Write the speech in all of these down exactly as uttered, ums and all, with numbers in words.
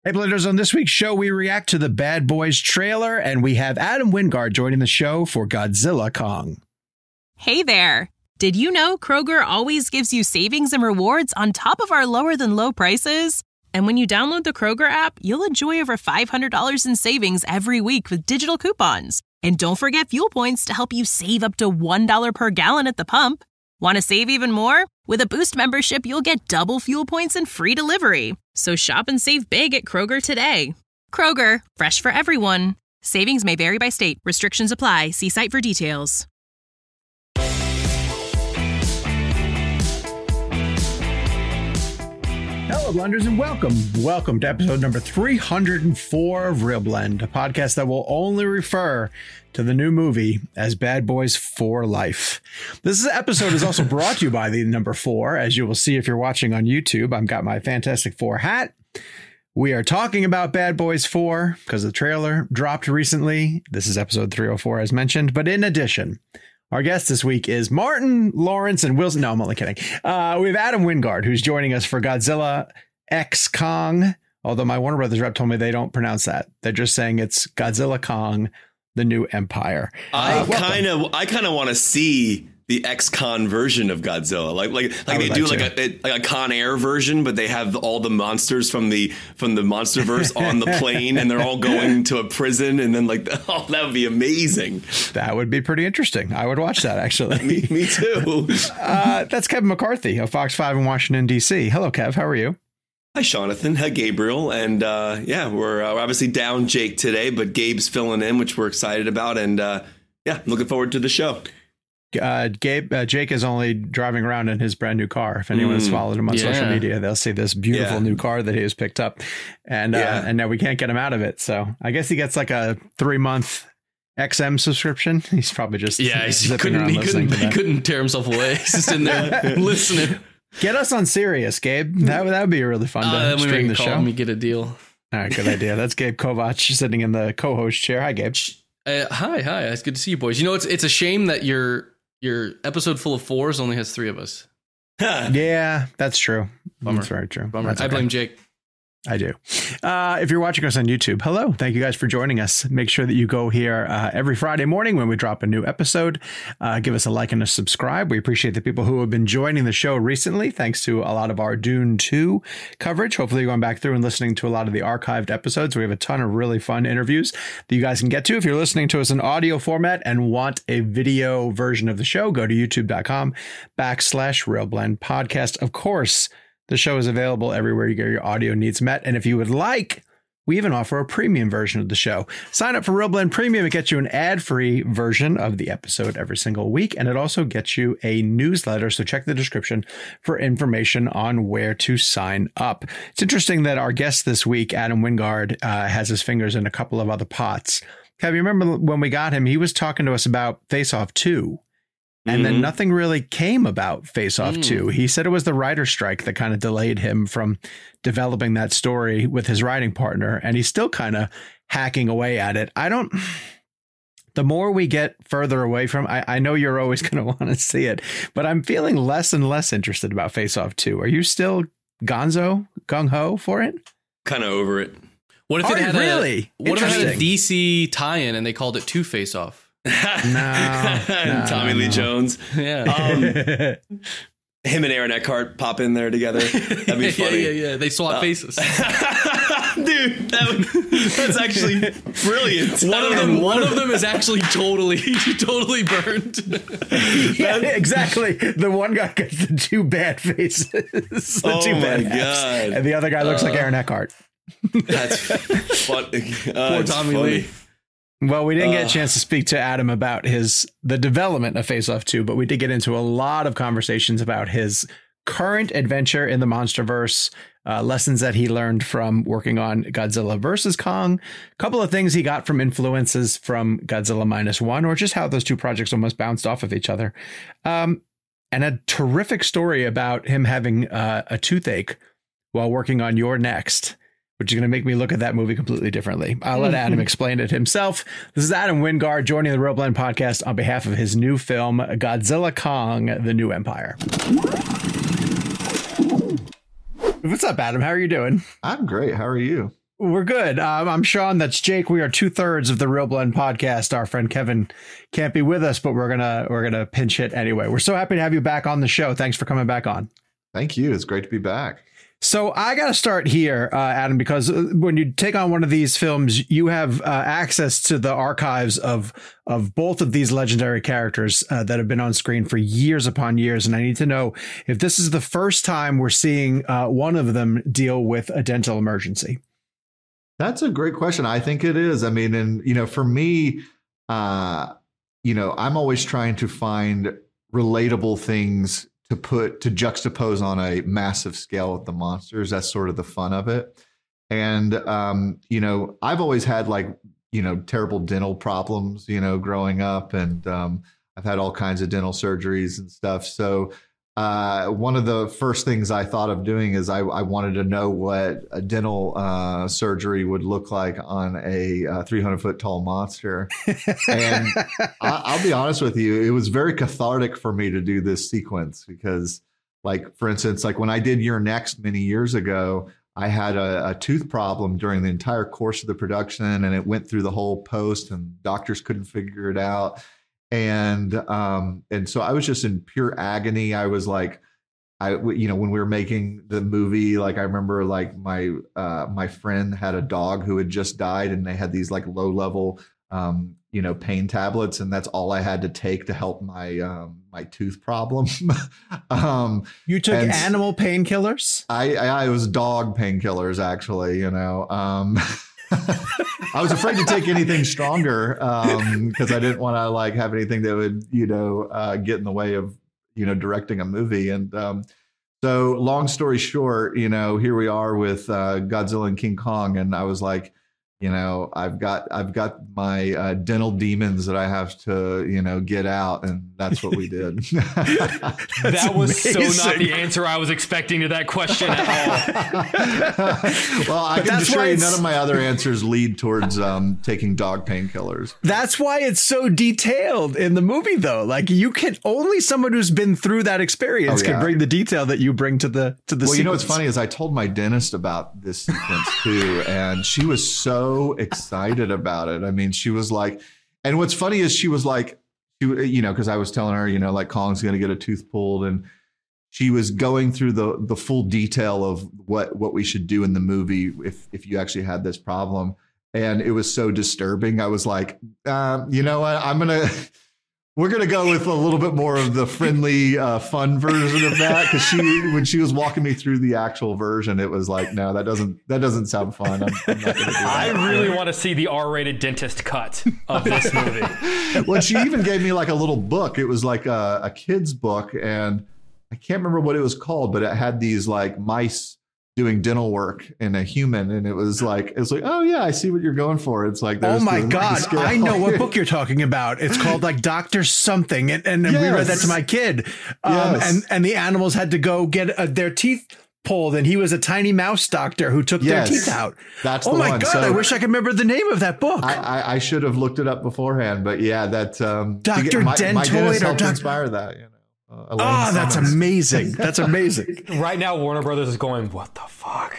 Hey, Blenders, on this week's show, we react to the Bad Boys trailer, and we have Adam Wingard joining the show for Godzilla Kong. Hey there. Did you know Kroger always gives you savings and rewards on top of our lower than low prices? And when you download the Kroger app, you'll enjoy over five hundred dollars in savings every week with digital coupons. And don't forget fuel points to help you save up to one dollar per gallon at the pump. Want to save even more? With a Boost membership, you'll get double fuel points and free delivery. So shop and save big at Kroger today. Kroger, fresh for everyone. Savings may vary by state. Restrictions apply. See site for details. Hello, Blenders, and welcome. Welcome to episode number three hundred four of Real Blend, a podcast that will only refer to the new movie as Bad Boys for Life. This episode is also brought to you by the number four, as you will see if you're watching on YouTube. I've got my Fantastic Four hat. We are talking about Bad Boys four because the trailer dropped recently. This is episode three oh four, as mentioned. But in addition, our guest this week is Martin Lawrence and Wilson. No, I'm only kidding. Uh, we have Adam Wingard, who's joining us for Godzilla X Kong. Although my Warner Brothers rep told me they don't pronounce that. They're just saying it's Godzilla Kong, the New Empire. I uh, kind of, I kind of want to see the X-Con version of Godzilla, like like like they do like a, like a Con Air version, but they have all the monsters from the from the MonsterVerse on the plane, and they're all going to a prison, and then like oh, that would be amazing. That would be pretty interesting. I would watch that actually. me, me too. uh, that's Kevin McCarthy of Fox five in Washington D C. Hello, Kev. How are you? Hi, Jonathan. Hi, Gabriel. And uh, yeah, we're, uh, we're obviously down Jake today, but Gabe's filling in, which we're excited about. And uh, yeah, looking forward to the show. Uh, Gabe, uh, Jake is only driving around in his brand new car. If anyone has mm, followed him on yeah. social media, they'll see this beautiful yeah. new car that he has picked up. And yeah. uh, and now we can't get him out of it. So I guess he gets like a three month X M subscription. He's probably just yeah, he couldn't he couldn't he couldn't tear himself away. He's just in there listening. Get us on Sirius, Gabe. That would that would be really fun to uh, stream the call show. Let me get a deal. All right, good idea. That's Gabe Kovac sitting in the co-host chair. Hi, Gabe. Uh, hi, hi. It's good to see you, boys. You know, it's it's a shame that your your episode full of fours only has three of us. Yeah, that's true. Bummer. That's very true. Bummer. That's I okay. blame Jake. I do. Uh, if you're watching us on YouTube, hello. Thank you guys for joining us. Make sure that you go here uh, every Friday morning when we drop a new episode. Uh, give us a like and a subscribe. We appreciate the people who have been joining the show recently, thanks to a lot of our Dune two coverage. Hopefully you're going back through and listening to a lot of the archived episodes. We have a ton of really fun interviews that you guys can get to. If you're listening to us in audio format and want a video version of the show, go to youtube.com backslash Real Blend podcast. Of course, the show is available everywhere you get your audio needs met. And if you would like, we even offer a premium version of the show. Sign up for Real Blend Premium. It gets you an ad-free version of the episode every single week. And it also gets you a newsletter. So check the description for information on where to sign up. It's interesting that our guest this week, Adam Wingard, uh, has his fingers in a couple of other pots. Have you remember when we got him, he was talking to us about Face Off two. And mm-hmm. then nothing really came about Face Off mm. two. He said it was the writer strike that kind of delayed him from developing that story with his writing partner. And he's still kind of hacking away at it. I don't. The more we get further away from, I, I know you're always going to want to see it, but I'm feeling less and less interested about Face Off two. Are you still gonzo, gung ho for it? Kind of over it. What if Are it had really? a, what if it had a D C tie-in and they called it Two Face Off? no, no, Tommy no, Lee no. Jones. Yeah. Um, him and Aaron Eckhart pop in there together. That'd be funny. yeah, yeah, yeah. They swap uh, faces. Dude, that would, that's actually brilliant. One of them, one of them is actually totally, totally burned. Yeah, exactly. The one guy gets the two bad faces. The oh two my bad god! apps. And the other guy looks uh, like Aaron Eckhart. That's fun. Uh, Poor Tommy Lee. Well, we didn't get uh, a chance to speak to Adam about his the development of Face Off two, but we did get into a lot of conversations about his current adventure in the MonsterVerse, uh, lessons that he learned from working on Godzilla versus Kong, a couple of things he got from influences from Godzilla Minus One, or just how those two projects almost bounced off of each other, um, and a terrific story about him having uh, a toothache while working on You're Next, which is going to make me look at that movie completely differently. I'll let Adam explain it himself. This is Adam Wingard joining the Real Blend podcast on behalf of his new film, Godzilla Kong, The New Empire. What's up, Adam? How are you doing? I'm great. How are you? We're good. Um, I'm Sean. That's Jake. We are two thirds of the Real Blend podcast. Our friend Kevin can't be with us, but we're gonna we're gonna pinch hit anyway. We're so happy to have you back on the show. Thanks for coming back on. Thank you. It's great to be back. So I got to start here, uh, Adam, because when you take on one of these films, you have uh, access to the archives of of both of these legendary characters uh, that have been on screen for years upon years. And I need to know if this is the first time we're seeing uh, one of them deal with a dental emergency. That's a great question. I think it is. I mean, and, you know, for me, uh, you know, I'm always trying to find relatable things to put to juxtapose on a massive scale with the monsters. That's sort of the fun of it. And, um, you know, I've always had like, you know, terrible dental problems, you know, growing up. And um, I've had all kinds of dental surgeries and stuff. So uh, one of the first things I thought of doing is I, I wanted to know what a dental uh, surgery would look like on a uh, three hundred foot tall monster. And I, I'll be honest with you, it was very cathartic for me to do this sequence because, like, for instance, like when I did You're Next many years ago, I had a, a tooth problem during the entire course of the production, and it went through the whole post, and doctors couldn't figure it out. And um, and so I was just in pure agony. I was like, I you know, when we were making the movie, like I remember like my uh, my friend had a dog who had just died, and they had these like low level um, you know pain tablets, and that's all I had to take to help my um, my tooth problem. um, you took animal painkillers? I, I I was dog painkillers actually. You know. Um, I was afraid to take anything stronger um, because I didn't want to like have anything that would, you know, uh, get in the way of, you know, directing a movie. And um, so long story short, you know, here we are with uh, Godzilla and King Kong. And I was like, you know, I've got I've got my uh, dental demons that I have to, you know, get out. And that's what we did. That was amazing. So not the answer I was expecting to that question at all. Well, I but can assure you none of my other answers lead towards um, taking dog painkillers. That's why it's so detailed in the movie, though. Like you can only someone who's been through that experience oh, yeah. can bring the detail that you bring to the to the Well, sequence. You know what's funny is I told my dentist about this sequence too, and she was so excited about it. I mean, she was like, and what's funny is she was like, she, you know, because I was telling her, you know, like Kong's going to get a tooth pulled, and she was going through the the full detail of what what we should do in the movie if if you actually had this problem, and it was so disturbing. I was like, um, you know what, I'm gonna. We're going to go with a little bit more of the friendly, uh, fun version of that. Cause she, when she was walking me through the actual version, it was like, no, that doesn't, that doesn't sound fun. I'm, I'm not going to do that. I really want to see the R rated dentist cut of this movie. Well, she even gave me like a little book. It was like a, a kid's book, and I can't remember what it was called, but it had these like mice doing dental work in a human, and it was like it's like oh yeah, I see what you're going for. It's like oh my god, I know what book you're talking about. It's called like Doctor Something, and, and yes. we read that to my kid. Um, yes. and and the animals had to go get uh, their teeth pulled, and he was a tiny mouse doctor who took yes. their teeth out. That's oh the my one. god, so, I wish I could remember the name of that book. I, I, I should have looked it up beforehand, but yeah, that um, Doctor My, Dentoid my dentist helped Doc- inspire that. You know. Uh, oh, that's amazing. That's amazing. Right now, Warner Brothers is going, what the fuck?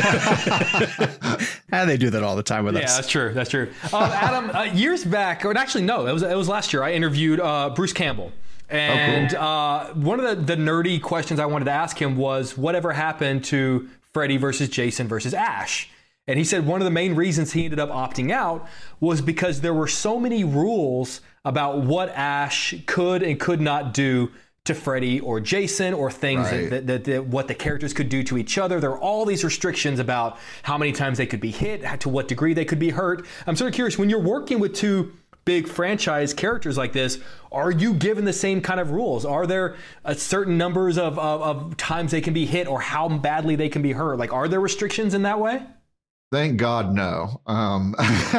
And they do that all the time with yeah, us. Yeah, that's true. That's true. Um, Adam, uh, years back, or actually, no, it was it was last year, I interviewed uh, Bruce Campbell. And oh, cool. uh, one of the, the nerdy questions I wanted to ask him was, whatever happened to Freddy versus Jason versus Ash? And he said one of the main reasons he ended up opting out was because there were so many rules about what Ash could and could not do to Freddy or Jason, or things right. that, that, that what the characters could do to each other. There are all these restrictions about how many times they could be hit, to what degree they could be hurt. I'm sort of curious, when you're working with two big franchise characters like this, are you given the same kind of rules? Are there a certain numbers of, of, of times they can be hit, or how badly they can be hurt? Like, are there restrictions in that way? Thank God, no. Um,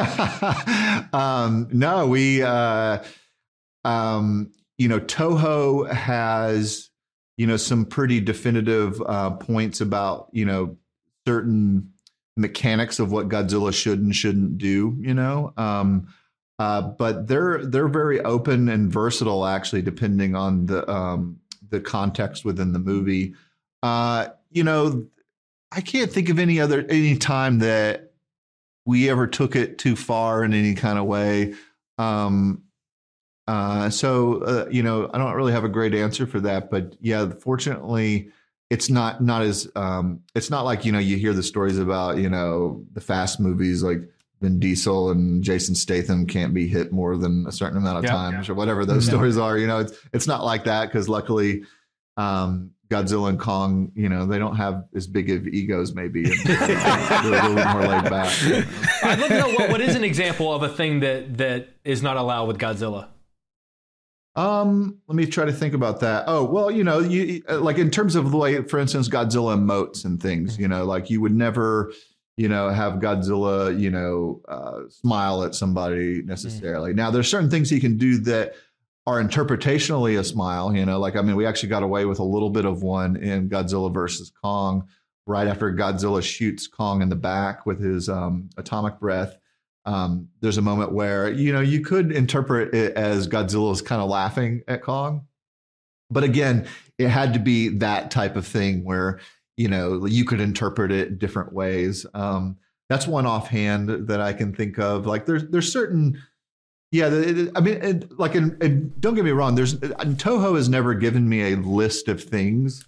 um, no, we, uh, um, you know, Toho has, you know, some pretty definitive uh, points about, you know, certain mechanics of what Godzilla should and shouldn't do, you know. Um, uh, but they're they're very open and versatile, actually, depending on the um, the context within the movie. Uh, you know, I can't think of any other any time that we ever took it too far in any kind of way. Um, uh, so, uh, you know, I don't really have a great answer for that. But yeah, fortunately, it's not not as um, it's not like, you know, you hear the stories about, you know, the fast movies like Vin Diesel and Jason Statham can't be hit more than a certain amount of yeah, times yeah. or whatever those No. stories are. You know, it's it's not like that because luckily um, Godzilla and Kong, you know, they don't have as big of egos maybe. And, uh, they're a little more laid back. I'd love to know what, what is an example of a thing that that is not allowed with Godzilla. Um, let me try to think about that. Oh, well, you know, you like in terms of the way, for instance, Godzilla emotes and things, you know, like you would never, you know, have Godzilla, you know, uh, smile at somebody necessarily. Mm. Now, there's certain things he can do that are interpretationally a smile, you know, like, I mean, we actually got away with a little bit of one in Godzilla versus Kong, right after Godzilla shoots Kong in the back with his um, atomic breath. Um, there's a moment where, you know, you could interpret it as Godzilla's kind of laughing at Kong. But again, it had to be that type of thing where, you know, you could interpret it different ways. Um, that's one offhand that I can think of. Like there's, there's certain, yeah, it, I mean, it, like, in, it, don't get me wrong. There's Toho has never given me a list of things.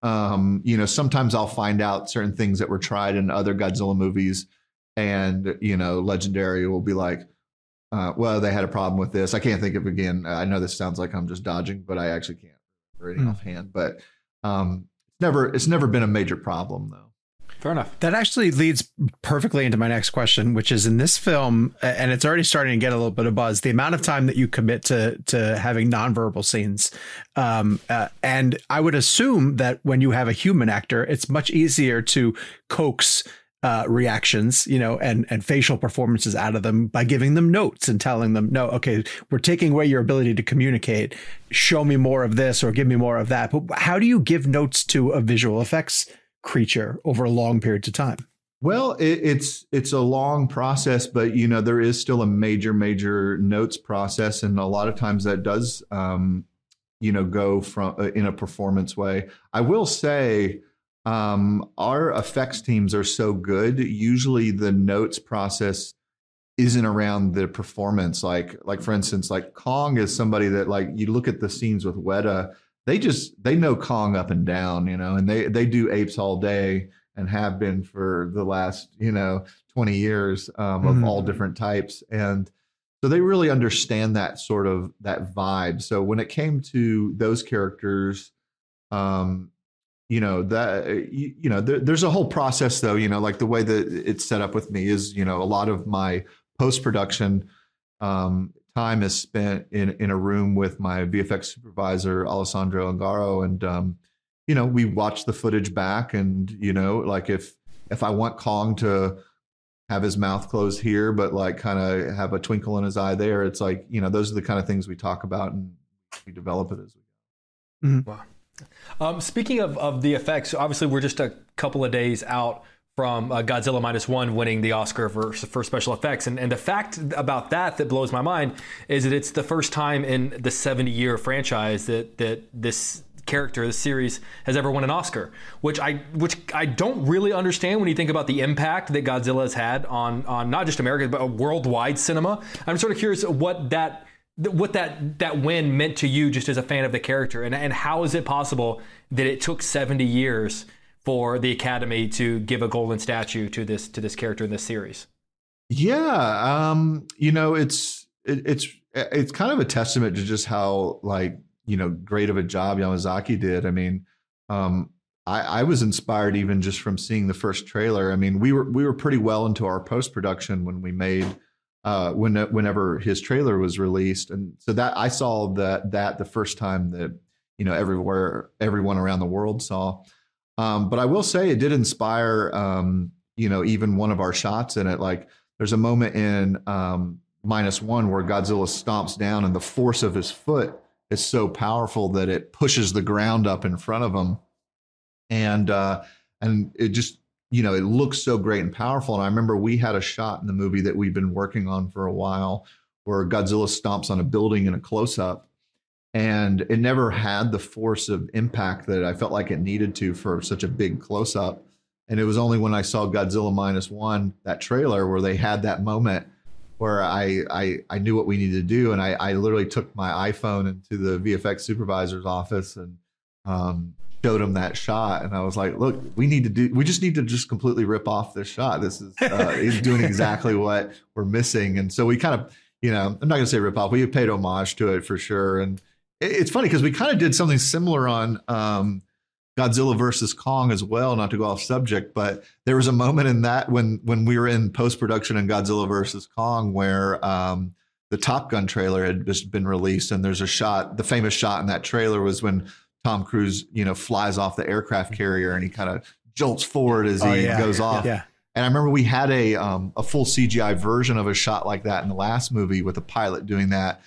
Um, you know, sometimes I'll find out certain things that were tried in other Godzilla movies. And, you know, Legendary will be like, uh, well, they had a problem with this. I can't think of again. I know this sounds like I'm just dodging, but I actually can't remember any mm. offhand. But um, it's never it's never been a major problem, though. Fair enough. That actually leads perfectly into my next question, which is in this film, and it's already starting to get a little bit of buzz, the amount of time that you commit to to having nonverbal scenes. Um, uh, and I would assume that when you have a human actor, it's much easier to coax Uh, reactions, you know, and, and facial performances out of them by giving them notes and telling them, no, okay, we're taking away your ability to communicate. Show me more of this or give me more of that. But how do you give notes to a visual effects creature over long periods of time? Well, it, it's it's a long process, but, you know, there is still a major, major notes process. And a lot of times that does, um, you know, go from uh, in a performance way. I will say, Um, our effects teams are so good. Usually the notes process isn't around the performance. Like, like for instance, like Kong is somebody that, like, you look at the scenes with Weta, they just, they know Kong up and down, you know, and they, they do apes all day and have been for the last, you know, twenty years um, of mm-hmm. all different types. And so they really understand that sort of, that vibe. So when it came to those characters, um, you know, that, you, you know, there, there's a whole process though, you know, like the way that it's set up with me is, you know, a lot of my post-production um, time is spent in, in a room with my V F X supervisor, Alessandro Ungaro. And, um, you know, we watch the footage back and, you know, like if, if I want Kong to have his mouth closed here, but like kind of have a twinkle in his eye there, it's like, you know, those are the kind of things we talk about and we develop it as we go. Mm-hmm. Wow. Um, speaking of, of the effects, obviously we're just a couple of days out from uh, Godzilla Minus One winning the Oscar for, for special effects. And, and the fact about that that blows my mind is that it's the first time in the seventy-year franchise that that this character, this series, has ever won an Oscar, which I which I don't really understand when you think about the impact that Godzilla has had on, on not just America, but worldwide cinema. I'm sort of curious what that... what that that win meant to you just as a fan of the character, and and how is it possible that it took seventy years for the Academy to give a golden statue to this to this character in this series? Yeah, um, you know, it's it, it's it's kind of a testament to just how, like, you know, great of a job Yamazaki did. I mean, um, I, I was inspired even just from seeing the first trailer. I mean, we were we were pretty well into our post production when we made. Uh, when whenever his trailer was released, and so that I saw that that the first time that, you know, everywhere everyone around the world saw. Um, but I will say it did inspire, um, you know, even one of our shots in it. Like there's a moment in um, Minus One where Godzilla stomps down, and the force of his foot is so powerful that it pushes the ground up in front of him, and uh, and it just. You know, it looks so great and powerful. And I remember we had a shot in the movie that we've been working on for a while where Godzilla stomps on a building in a close-up. And it never had the force of impact that I felt like it needed to for such a big close-up. And it was only when I saw Godzilla Minus One, that trailer, where they had that moment where I I, I knew what we needed to do. And I, I literally took my iPhone into the V F X supervisor's office and um, showed him that shot. And I was like, look, we need to do, we just need to just completely rip off this shot. This is uh, is doing exactly what we're missing. And so we kind of, you know, I'm not going to say rip off. We paid homage to it for sure. And it, it's funny because we kind of did something similar on um, Godzilla versus Kong as well, not to go off subject, but there was a moment in that when when we were in post-production in Godzilla versus Kong where um, the Top Gun trailer had just been released, and there's a shot, the famous shot in that trailer was when Tom Cruise, you know, flies off the aircraft carrier and he kind of jolts forward as he oh, yeah. goes off. Yeah. And I remember we had a um, a full C G I version of a shot like that in the last movie with a pilot doing that.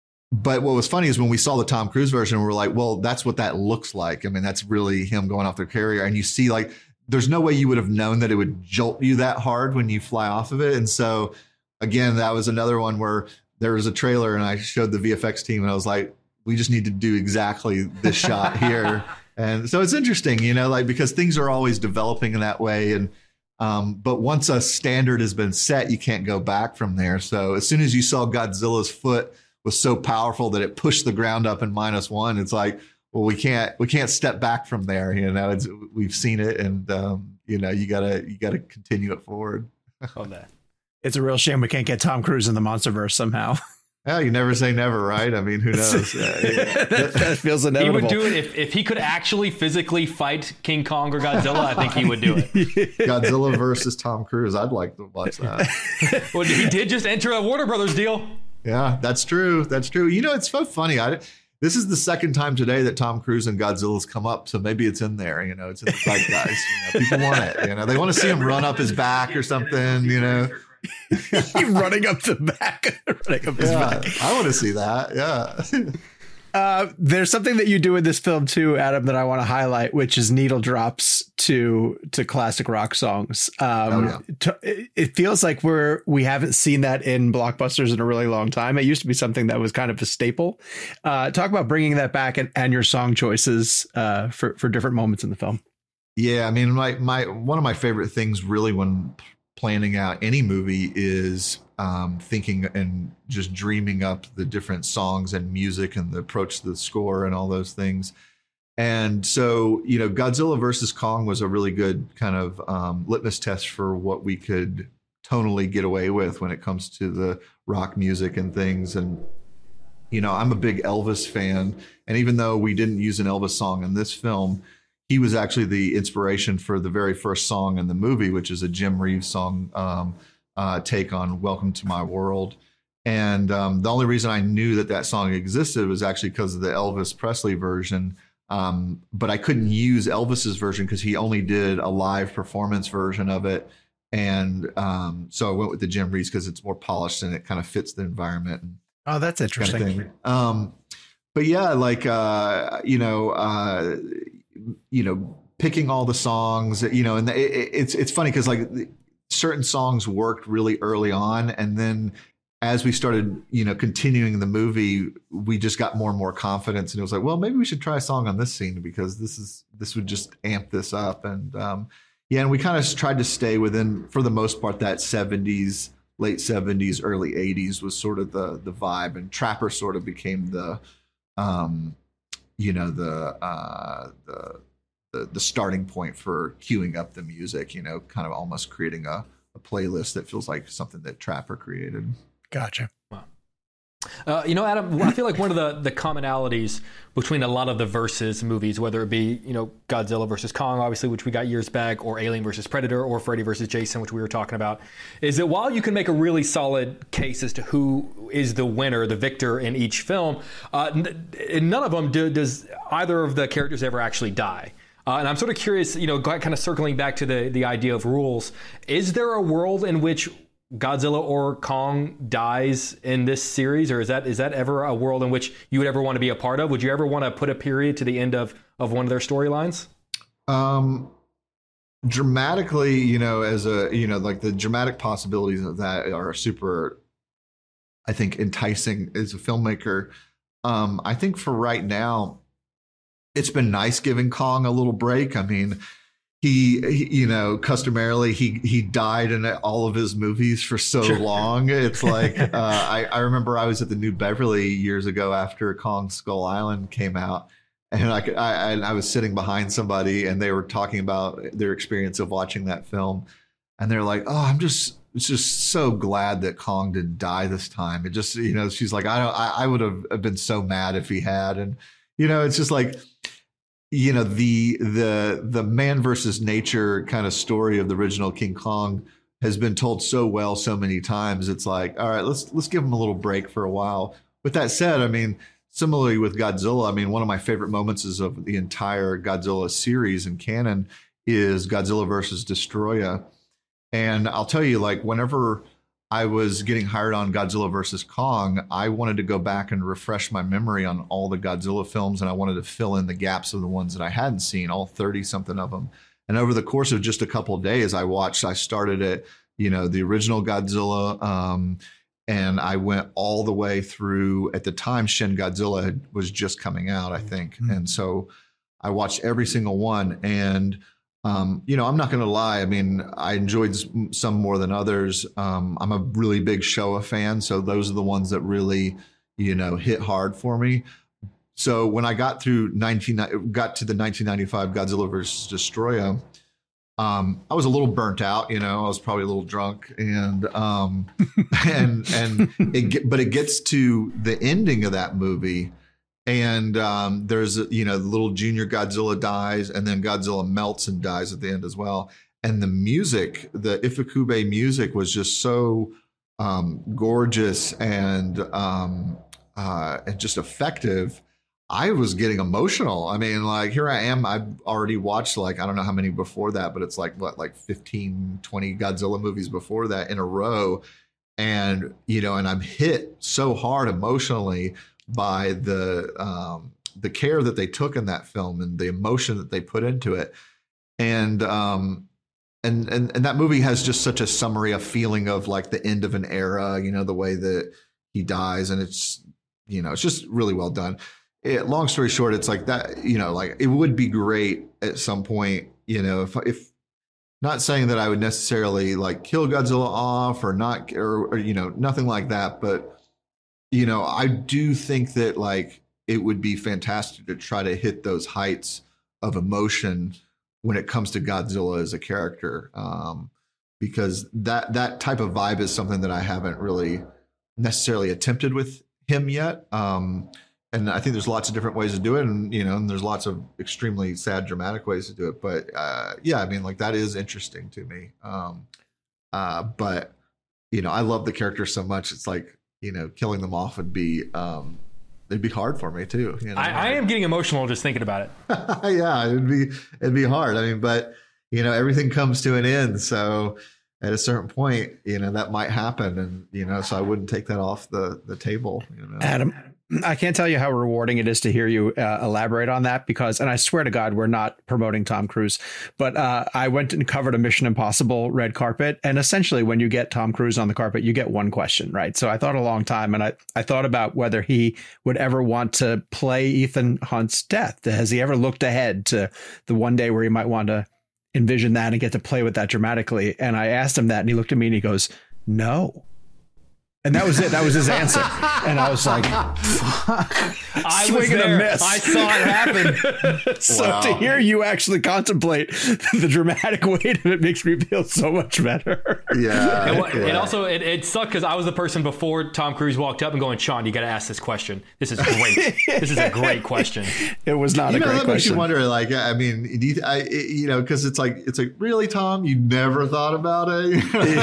But what was funny is when we saw the Tom Cruise version, we were like, well, that's what that looks like. I mean, that's really him going off the carrier. And you see, like, there's no way you would have known that it would jolt you that hard when you fly off of it. And so, again, that was another one where there was a trailer and I showed the V F X team and I was like, we just need to do exactly this shot here. And so it's interesting, you know, like, because things are always developing in that way. And Um, but once a standard has been set, you can't go back from there. So as soon as you saw Godzilla's foot was so powerful that it pushed the ground up in minus one, it's like, well, we can't we can't step back from there. You know, it's, we've seen it, and um, you know, you gotta you gotta continue it forward. Oh, that. It's a real shame we can't get Tom Cruise in the MonsterVerse somehow. Yeah, you never say never, right? I mean, who knows? Yeah, yeah. that, that feels inevitable. He would do it if, if he could actually physically fight King Kong or Godzilla. I think he would do it. Godzilla versus Tom Cruise. I'd like to watch that. Well, he did just enter a Warner Brothers deal. Yeah, that's true. That's true. You know, it's so funny. I this is the second time today that Tom Cruise and Godzilla's come up, so maybe it's in there. You know, it's in the zeitgeist. You know, people want it. You know, they want to see him run up his back or something. You know. running up the back, running up his yeah, back. I want to see that. Yeah. Uh, there's something that you do in this film too, Adam, that I want to highlight, which is needle drops to to classic rock songs. Um, oh, yeah. to, it feels like we're we haven't seen that in blockbusters in a really long time. It used to be something that was kind of a staple. Uh, talk about bringing that back and, and your song choices uh, for for different moments in the film. Yeah, I mean, my my one of my favorite things really when planning out any movie is um, thinking and just dreaming up the different songs and music and the approach to the score and all those things. And so, you know, Godzilla versus Kong was a really good kind of um, litmus test for what we could tonally get away with when it comes to the rock music and things. And, you know, I'm a big Elvis fan. And even though we didn't use an Elvis song in this film, he was actually the inspiration for the very first song in the movie, which is a Jim Reeves song um, uh, take on Welcome to My World. And um, the only reason I knew that that song existed was actually because of the Elvis Presley version. Um, but I couldn't use Elvis's version because he only did a live performance version of it. And um, so I went with the Jim Reeves because it's more polished and it kind of fits the environment. Oh, that's interesting. Kind of thing. Um, but yeah, like, uh, you know, uh, you know, picking all the songs, you know, and it, it's it's funny because like certain songs worked really early on, and then as we started, you know, continuing the movie, we just got more and more confidence, and it was like, well, maybe we should try a song on this scene because this is this would just amp this up, and um, yeah, and we kind of tried to stay within, for the most part, that seventies, late seventies, early eighties was sort of the the vibe, and Trapper sort of became the um, you know, the, uh, the, the, the starting point for queuing up the music, you know, kind of almost creating a, a playlist that feels like something that Trapper created. Gotcha. Wow. Uh, you know, Adam, I feel like one of the, the commonalities between a lot of the Versus movies, whether it be, you know, Godzilla versus Kong, obviously, which we got years back, or Alien versus Predator, or Freddy versus Jason, which we were talking about, is that while you can make a really solid case as to who is the winner, the victor in each film, uh, n- in none of them do, does either of the characters ever actually die. Uh, and I'm sort of curious, you know, kind of circling back to the, the idea of rules, is there a world in which Godzilla or Kong dies in this series, or is that is that ever a world in which you would ever want to be a part of? Would you ever want to put a period to the end of, of one of their storylines? Um, dramatically, you know, as a, you know, like the dramatic possibilities of that are super, I think, enticing as a filmmaker. Um, I think for right now, it's been nice giving Kong a little break. I mean, he, he, you know, customarily he he died in all of his movies for so sure. long. It's like uh, I, I remember I was at the New Beverly years ago after Kong Skull Island came out, and I, I I was sitting behind somebody and they were talking about their experience of watching that film, and they're like, "Oh, I'm just it's just so glad that Kong didn't die this time." It just, you know, she's like, "I don't, I, I would have been so mad if he had," and you know, it's just like. You know, the the the man versus nature kind of story of the original King Kong has been told so well so many times. It's like, all right, let's let's give him a little break for a while. With that said, I mean, similarly with Godzilla, I mean, one of my favorite moments is of the entire Godzilla series and canon is Godzilla versus Destoroyah. And I'll tell you, like, whenever I was getting hired on Godzilla versus Kong, I wanted to go back and refresh my memory on all the Godzilla films, and I wanted to fill in the gaps of the ones that I hadn't seen, all thirty something of them. And over the course of just a couple of days, I watched, I started at, you know, the original Godzilla, um, and I went all the way through, at the time, Shin Godzilla had, was just coming out, I think. Mm-hmm. And so I watched every single one, and Um, you know, I'm not going to lie. I mean, I enjoyed some more than others. Um, I'm a really big Showa fan, so those are the ones that really, you know, hit hard for me. So when I got through nineteen, got to the nineteen ninety-five Godzilla versus Destoroyah, um, I was a little burnt out. You know, I was probably a little drunk, and um, and and it, but it gets to the ending of that movie. And um, there's, you know, the little junior Godzilla dies, and then Godzilla melts and dies at the end as well. And the music, the Ifukube music was just so um, gorgeous and um, uh, and just effective. I was getting emotional. I mean, like, here I am. I've already watched, like, I don't know how many before that, but it's like, what, like fifteen, twenty Godzilla movies before that in a row. And, you know, and I'm hit so hard emotionally by the um, the care that they took in that film and the emotion that they put into it, and um, and and and that movie has just such a summary, a feeling of like the end of an era. You know, the way that he dies, and it's, you know, it's just really well done. It, long story short, it's like that. You know, like, it would be great at some point. You know, if if not saying that I would necessarily like kill Godzilla off or not, or, or you know, nothing like that, but. You know, I do think that, like, it would be fantastic to try to hit those heights of emotion when it comes to Godzilla as a character, um, because that that type of vibe is something that I haven't really necessarily attempted with him yet. Um, and I think there's lots of different ways to do it, and you know, and there's lots of extremely sad, dramatic ways to do it. But uh, yeah, I mean, like, that is interesting to me. Um, uh, but you know, I love the character so much. It's like, you know, killing them off would be, um, it'd be hard for me too. You know? I, I am getting emotional just thinking about it. Yeah, it'd be, it'd be hard. I mean, but you know, everything comes to an end. So at a certain point, you know, that might happen. And, you know, so I wouldn't take that off the, the table. You know? Adam, I can't tell you how rewarding it is to hear you uh, elaborate on that, because, and I swear to God, we're not promoting Tom Cruise, but uh, I went and covered a Mission Impossible red carpet. And essentially, when you get Tom Cruise on the carpet, you get one question, right? So I thought a long time, and I, I thought about whether he would ever want to play Ethan Hunt's death. Has he ever looked ahead to the one day where he might want to envision that and get to play with that dramatically? And I asked him that, and he looked at me and he goes, no. And that was it. That was his answer. And I was like, fuck. I was there. I saw it happen. So Wow. to hear you actually contemplate the dramatic weight of it makes me feel so much better. Yeah. And, what, yeah. and also, it, it sucked because I was the person before Tom Cruise walked up and going, Sean, you got to ask this question. This is great. This is a great question. It was not You a know, great that makes question. you wonder, like, I mean, do you, I, you know, because it's like, it's like, really, Tom, you never thought about it?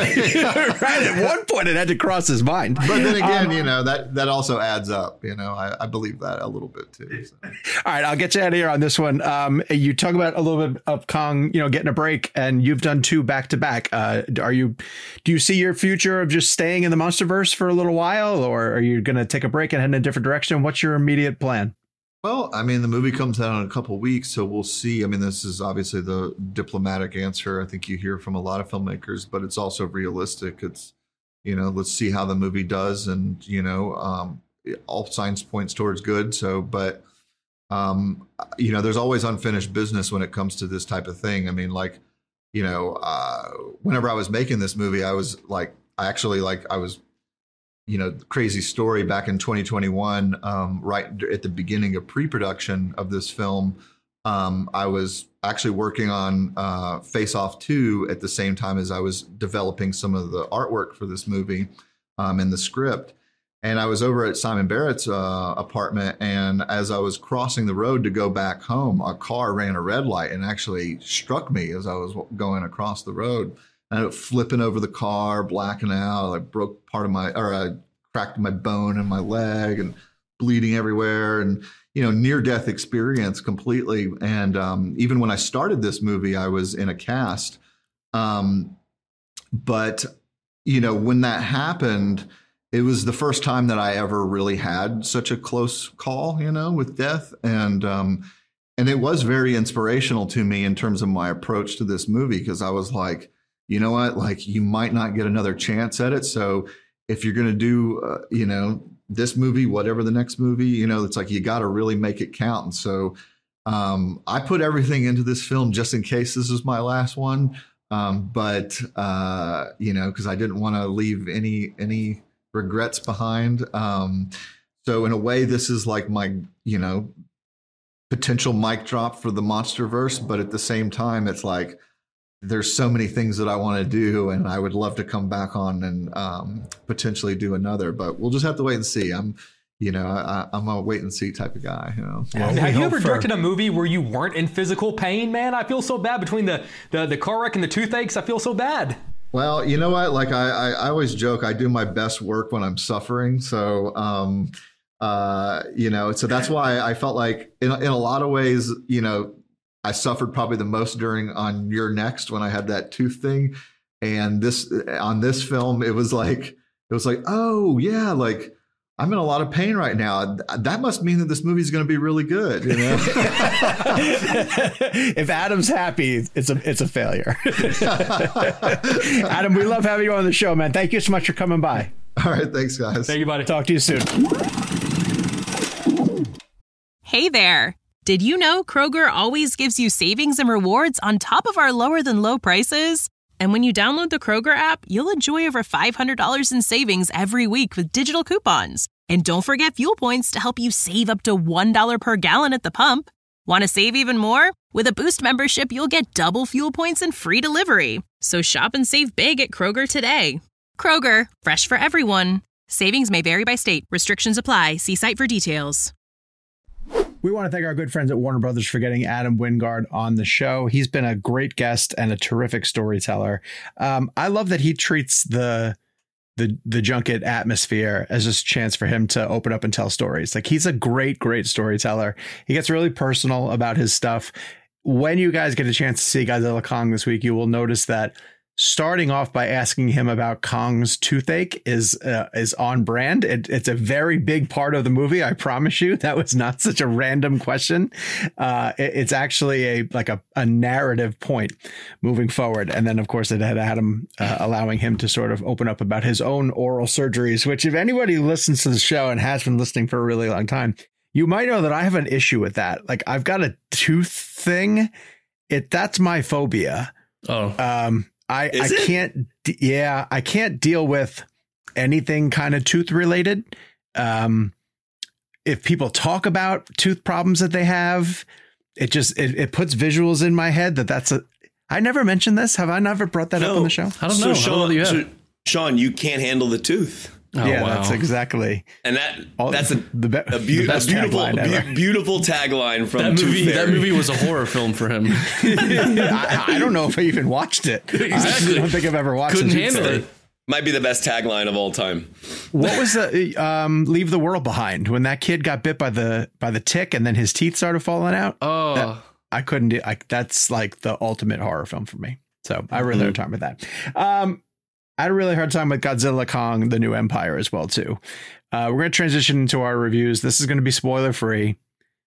Right. At one point, it had to cross his mind. But then again, Um, you know, that, that also adds up. You know, I, I believe that a little bit too. So. All right, I'll get you out of here on this one. Um, you talk about a little bit of Kong, you know, getting a break, and you've done two back to back. Uh, are you, do you see your future of just staying in the MonsterVerse for a little while, or are you going to take a break and head in a different direction? What's your immediate plan? Well, I mean, the movie comes out in a couple of weeks, so we'll see. I mean, this is obviously the diplomatic answer I think you hear from a lot of filmmakers, but it's also realistic. It's, you know, let's see how the movie does, and you know, um, all signs points towards good. So, but um, you know, there's always unfinished business when it comes to this type of thing. I mean, like, you know, uh, whenever I was making this movie, I was like, I actually like, I was, you know, crazy story back in twenty twenty-one, um, right at the beginning of pre-production of this film. Um, I was actually working on uh, Face Off two at the same time as I was developing some of the artwork for this movie um, and the script. And I was over at Simon Barrett's uh, apartment, and as I was crossing the road to go back home, a car ran a red light and actually struck me as I was going across the road. I ended up flipping over the car, blacking out. I broke part of my, or I cracked my bone in my leg and bleeding everywhere, and you know, near-death experience completely. And um, even when I started this movie, I was in a cast. Um, but, you know, when that happened, it was the first time that I ever really had such a close call, you know, with death. And um, and it was very inspirational to me in terms of my approach to this movie, because I was like, you know what, like, you might not get another chance at it. So if you're going to do, uh, you know, this movie, whatever the next movie, you know, it's like, you got to really make it count. And so um, I put everything into this film just in case this is my last one. Um, but, uh, you know, because I didn't want to leave any any regrets behind. Um, so in a way, this is like my, you know, potential mic drop for the Monsterverse. But at the same time, it's like, there's so many things that I want to do, and I would love to come back on and um, potentially do another, but we'll just have to wait and see. I'm, you know, I, I'm a wait and see type of guy. You know, well, have you ever for... directed a movie where you weren't in physical pain, man? I feel so bad between the, the, the car wreck and the toothaches. I feel so bad. Well, you know what? Like I, I, I always joke, I do my best work when I'm suffering. So, um, uh, you know, so that's why I felt like in, in a lot of ways, you know, I suffered probably the most during on You're Next when I had that tooth thing. And this on this film, it was like, it was like, oh yeah, like I'm in a lot of pain right now. That must mean that this movie is going to be really good. You know? If Adam's happy, it's a it's a failure. Adam, we love having you on the show, man. Thank you so much for coming by. All right, thanks, guys. Thank you, buddy. Talk to you soon. Hey there. Did you know Kroger always gives you savings and rewards on top of our lower than low prices? And when you download the Kroger app, you'll enjoy over five hundred dollars in savings every week with digital coupons. And don't forget fuel points to help you save up to one dollar per gallon at the pump. Want to save even more? With a Boost membership, you'll get double fuel points and free delivery. So shop and save big at Kroger today. Kroger, fresh for everyone. Savings may vary by state. Restrictions apply. See site for details. We want to thank our good friends at Warner Brothers for getting Adam Wingard on the show. He's been a great guest and a terrific storyteller. Um, I love that he treats the the the junket atmosphere as just a chance for him to open up and tell stories. Like, he's a great, great storyteller. He gets really personal about his stuff. When you guys get a chance to see Godzilla Kong this week, you will notice that starting off by asking him about Kong's toothache is uh, is on brand. It, it's a very big part of the movie. I promise you, that was not such a random question. Uh, it, it's actually a like a, a narrative point moving forward. And then, of course, it had Adam uh, allowing him to sort of open up about his own oral surgeries, which, if anybody listens to the show and has been listening for a really long time, you might know that I have an issue with that. Like, I've got a tooth thing. It that's my phobia. Oh, um, I, Is I it? can't. Yeah, I can't deal with anything kind of tooth related. Um, if people talk about tooth problems that they have, it just it, it puts visuals in my head that that's a. I never mentioned this. Have I never brought that No. up on the show? I don't So know. Sean, I don't know that you so, have. Sean, you can't handle the tooth. Oh, yeah, wow. that's exactly. And that All- that's a, the be- a, beau- the a best beautiful tagline beau- ever. beautiful tagline from That movie, Tooth that Fairy. movie was a horror film for him. I, I don't know if I even watched it. Exactly. I don't think I've ever watched Couldn't it. handle it. Might be the best tagline of all time. What was the um, Leave the World Behind, when that kid got bit by the by the tick and then his teeth started falling out? Oh, That- I couldn't do. I, that's like the ultimate horror film for me. So I really had a time with that. Um, I had a really hard time with Godzilla Kong, The New Empire as well, too. Uh, we're going to transition into our reviews. This is going to be spoiler free.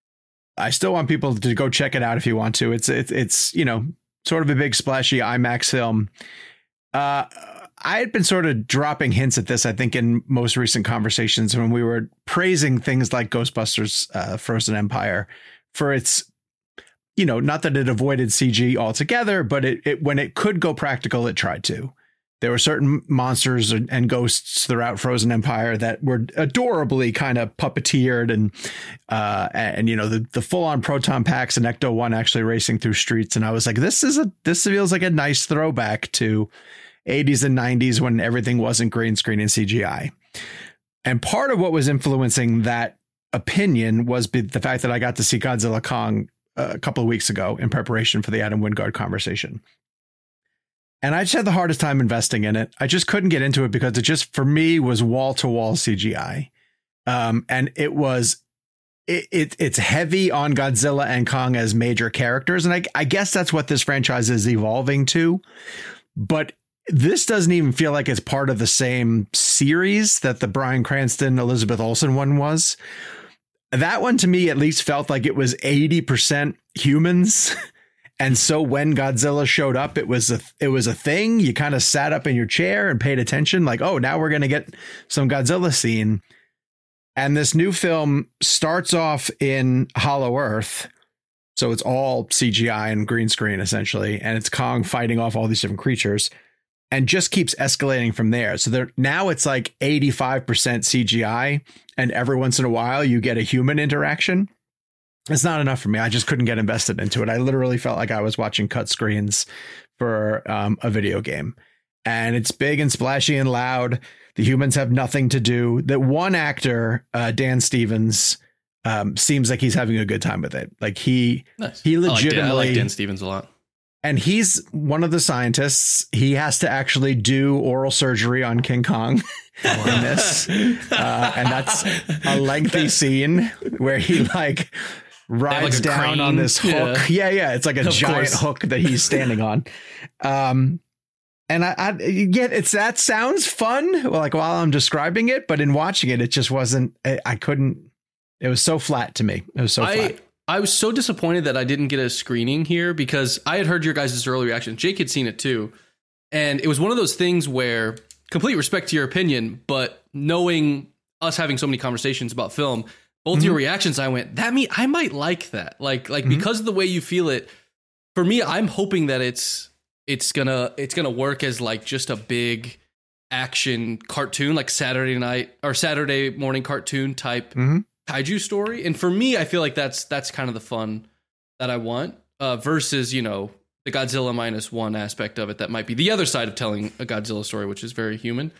I still want people to go check it out if you want to. It's, it's, it's, you know, sort of a big splashy IMAX film. Uh, I had been sort of dropping hints at this, I think, in most recent conversations when we were praising things like Ghostbusters uh, Frozen Empire for its, you know, not that it avoided C G altogether, but it, it when it could go practical, it tried to. There were certain monsters and ghosts throughout Frozen Empire that were adorably kind of puppeteered and, uh, and, you know, the, the full on proton packs and Ecto one actually racing through streets. And I was like, this is a, this feels like a nice throwback to eighties and nineties when everything wasn't green screen and C G I. And part of what was influencing that opinion was the fact that I got to see Godzilla Kong a couple of weeks ago in preparation for the Adam Wingard conversation. And I just had the hardest time investing in it. I just couldn't get into it because it just, for me, was wall to wall C G I. Um, and it was, it, it it's heavy on Godzilla and Kong as major characters. And I, I guess that's what this franchise is evolving to. But this doesn't even feel like it's part of the same series that the Bryan Cranston, Elizabeth Olsen one was. That one to me at least felt like it was eighty percent humans. And so when Godzilla showed up, it was a it was a thing. You kind of sat up in your chair and paid attention like, oh, now we're going to get some Godzilla scene. And this new film starts off in Hollow Earth. So it's all C G I and green screen, essentially. And it's Kong fighting off all these different creatures and just keeps escalating from there. So there now it's like eighty-five percent C G I. And every once in a while you get a human interaction. It's not enough for me. I just couldn't get invested into it. I literally felt like I was watching cut screens for um, a video game. And it's big and splashy and loud. The humans have nothing to do. That one actor, uh, Dan Stevens, um, seems like he's having a good time with it. Like he, nice. he legitimately. I like, Dan, I like Dan Stevens a lot. And he's one of the scientists. He has to actually do oral surgery on King Kong in this. Uh, and that's a lengthy scene where he like rides like down crane. on this hook. Yeah. yeah, yeah. It's like a Of giant course. hook that he's standing on. Um, and I, I get it's that sounds fun, like while I'm describing it, but in watching it, it just wasn't. I, I couldn't. It was so flat to me. It was so I, flat. I was so disappointed that I didn't get a screening here because I had heard your guys' early reaction. Jake had seen it too, and it was one of those things where complete respect to your opinion, but knowing us having so many conversations about film. Both mm-hmm. your reactions, I went, that me, I might like that. Like, like mm-hmm. because of the way you feel it, for me, I'm hoping that it's it's gonna it's gonna work as like just a big action cartoon, like Saturday night or Saturday morning cartoon type mm-hmm. kaiju story. And for me, I feel like that's that's kind of the fun that I want, uh, versus, you know, the Godzilla minus one aspect of it that might be the other side of telling a Godzilla story, which is very human.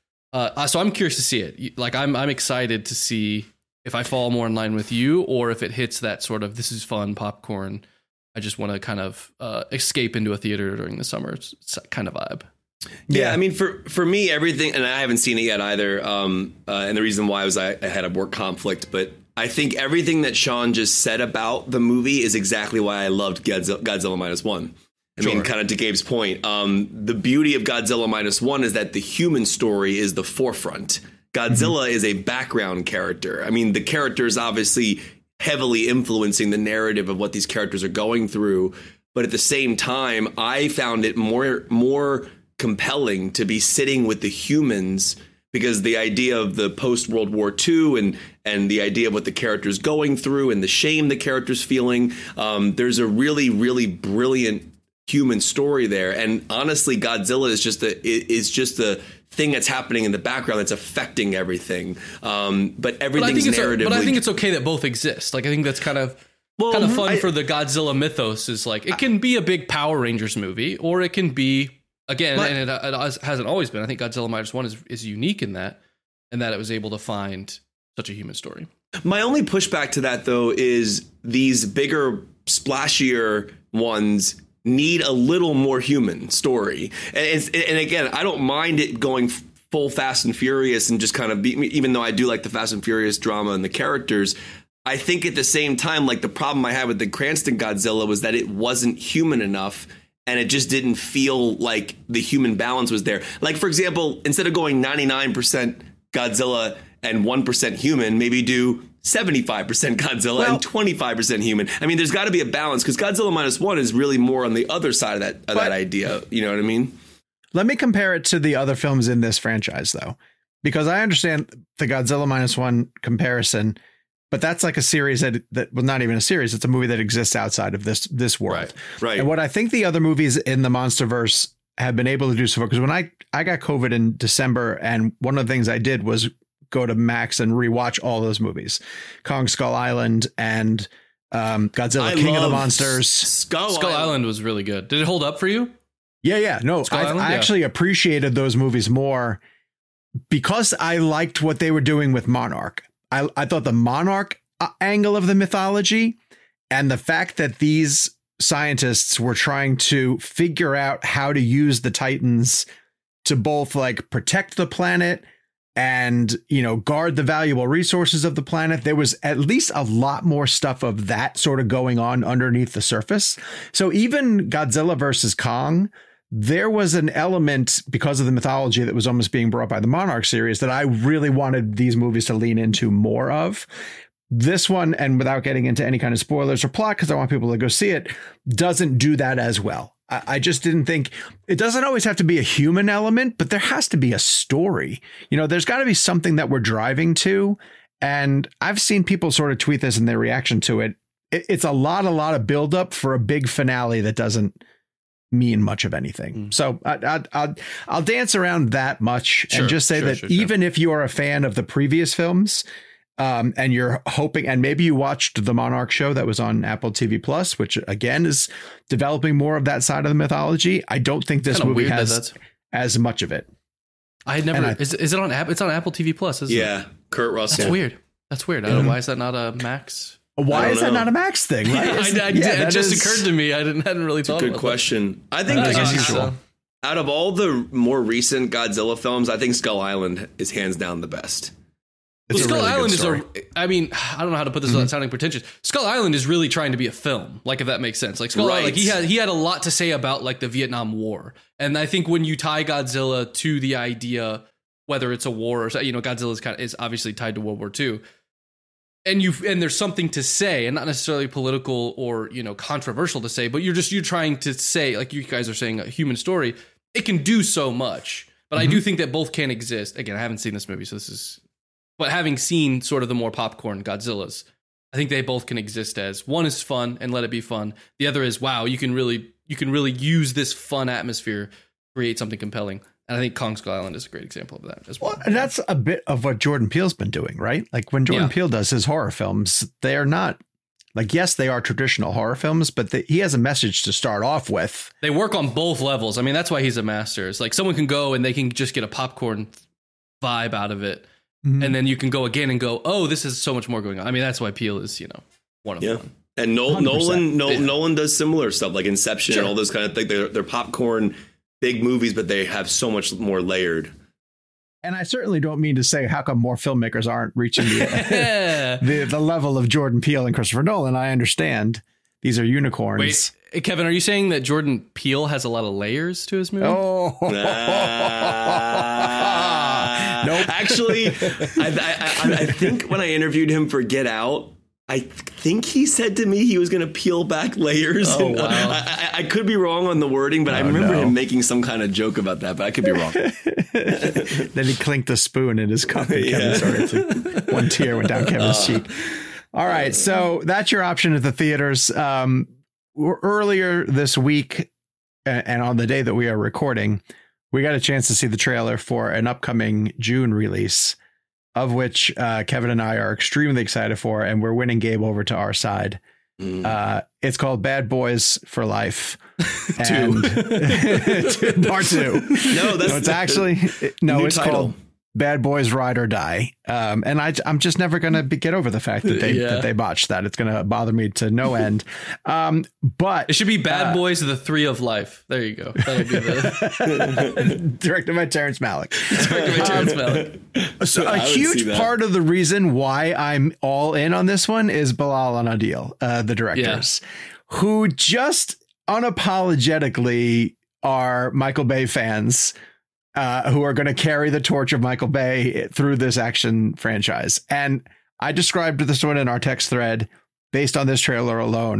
Uh, so I'm curious to see it. Like I'm I'm excited to see if I fall more in line with you, or if it hits that sort of, this is fun popcorn, I just want to kind of uh, escape into a theater during the summer. It's, it's kind of vibe. Yeah, yeah, I mean, for for me, everything, and I haven't seen it yet either. Um, uh, and the reason why was I, I had a work conflict, but I think everything that Sean just said about the movie is exactly why I loved Godzilla, Godzilla Minus One. I sure. mean, kind of to Gabe's point, um, the beauty of Godzilla Minus One is that the human story is the forefront. Godzilla mm-hmm. is a background character. I mean, the character is obviously heavily influencing the narrative of what these characters are going through. But at the same time, I found it more more compelling to be sitting with the humans, because the idea of the post World War Two and and the idea of what the character's going through and the shame the character's feeling. Um, there's a really, really brilliant human story there. And honestly, Godzilla is just a is just the thing that's happening in the background that's affecting everything. Um, but everything's but narrative. But I think it's okay that both exist. Like, I think that's kind of well, kind of fun I, for the Godzilla mythos is like, it can be a big Power Rangers movie, or it can be, again, but, and it, it hasn't always been. I think Godzilla Minus One is, is unique in that, and that it was able to find such a human story. My only pushback to that, though, is these bigger, splashier ones need a little more human story. And, it's, and again, I don't mind it going full Fast and Furious and just kind of be, even though I do like the Fast and Furious drama and the characters, I think at the same time, like the problem I had with the Cranston Godzilla was that it wasn't human enough, and it just didn't feel like the human balance was there. Like, for example, instead of going ninety-nine percent Godzilla and one percent human, maybe do seventy-five percent Godzilla well, and twenty-five percent human. I mean, there's got to be a balance, because Godzilla Minus One is really more on the other side of that of that idea. You know what I mean? Let me compare it to the other films in this franchise, though, because I understand the Godzilla minus one comparison, but that's like a series that that well, not even a series. It's a movie that exists outside of this this world. Right. Right. And what I think the other movies in the MonsterVerse have been able to do so far, because when I I got COVID in December, and one of the things I did was go to Max and rewatch all those movies, Kong Skull Island and um, Godzilla I King of the love Monsters. Skull, Skull Island. Island was really good. Did it hold up for you? Yeah, yeah. No, Skull I, Island? I Yeah. actually appreciated those movies more because I liked what they were doing with Monarch. I, I thought the Monarch uh, angle of the mythology and the fact that these scientists were trying to figure out how to use the Titans to both like protect the planet and, you know, guard the valuable resources of the planet. There was at least a lot more stuff of that sort of going on underneath the surface. So even Godzilla versus Kong, there was an element because of the mythology that was almost being brought by the Monarch series that I really wanted these movies to lean into more of. This one, and without getting into any kind of spoilers or plot, because I want people to go see it, doesn't do that as well. I, I just didn't think it doesn't always have to be a human element, but there has to be a story. You know, there's got to be something that we're driving to. And I've seen people sort of tweet this in their reaction to it. it it's a lot, a lot of buildup for a big finale that doesn't mean much of anything. Mm. So I, I, I'll, I'll dance around that much sure, and just say sure, that sure, even sure. if you are a fan of the previous films, Um, and you're hoping, and maybe you watched the Monarch show that was on Apple T V Plus, which again is developing more of that side of the mythology. I don't think this movie has that as much of it. I had never. I, is, is it on? It's on Apple T V Plus. Isn't yeah, it? Kurt Russell. That's weird. That's weird. I don't know. Why is that not a Max? Why is know. that not a Max thing? Right? I, I, yeah, it just is, occurred to me. I didn't hadn't really thought. Good about question. That. I think uh, uh, usual. out of all the more recent Godzilla films, I think Skull Island is hands down the best. Well, Skull really Island is a, I mean, I don't know how to put this mm-hmm. without sounding pretentious. Skull Island is really trying to be a film, like if that makes sense. Like Skull right. Island, like he had he had a lot to say about like the Vietnam War, and I think when you tie Godzilla to the idea, whether it's a war or you know, Godzilla is kind of is obviously tied to World War Two, and you and there's something to say, and not necessarily political or you know controversial to say, but you're just you're trying to say, like you guys are saying, a human story. It can do so much, but mm-hmm. I do think that both can exist. Again, I haven't seen this movie, so this is. But having seen sort of the more popcorn Godzillas, I think they both can exist as one is fun and let it be fun. The other is, wow, you can really you can really use this fun atmosphere, create something compelling. And I think Kong Skull Island is a great example of that as well. Well, and that's a bit of what Jordan Peele's been doing, right? Like when Jordan yeah. Peele does his horror films, they are not like, yes, they are traditional horror films, but the, he has a message to start off with. They work on both levels. I mean, that's why he's a master. It's like someone can go and they can just get a popcorn vibe out of it. Mm-hmm. And then you can go again and go, oh, this is so much more going on. I mean, that's why Peele is, you know, one of yeah. them. And Nolan, Nolan, Nolan, Nolan does similar stuff like Inception sure. and all those kind of things. They're, they're popcorn, big movies, but they have so much more layered. And I certainly don't mean to say how come more filmmakers aren't reaching the, the, the level of Jordan Peele and Christopher Nolan. I understand these are unicorns. Wait, Kevin, are you saying that Jordan Peele has a lot of layers to his movie? Oh, uh, nope. Actually, I, I, I think when I interviewed him for Get Out, I think he said to me he was going to peel back layers. Oh, and, wow. uh, I, I, I could be wrong on the wording, but oh, I remember no. him making some kind of joke about that, but I could be wrong. Then he clinked a spoon in his cup and Kevin started to, one tear went down Kevin's uh, cheek. All right, so that's your option at the theaters. Um, earlier this week, and on the day that we are recording, we got a chance to see the trailer for an upcoming June release, of which uh, Kevin and I are extremely excited for, and we're winning Gabe over to our side. Mm. Uh, it's called Bad Boys for Life. two. Part two. No, that's no, it's actually no. It's title. called Bad Boys Ride or Die. Um, and I, I'm just never going to get over the fact that they yeah. that they botched that. It's going to bother me to no end. Um, but it should be Bad uh, Boys: The Three of Life. There you go. That would be the directed by Terrence Malick. Directed by Terrence Malick. So a huge part of the reason why I'm all in on this one is Bilal and Adil, uh, the directors, yeah. who just unapologetically are Michael Bay fans. Uh, who are going to carry the torch of Michael Bay through this action franchise. And I described this one in our text thread based on this trailer alone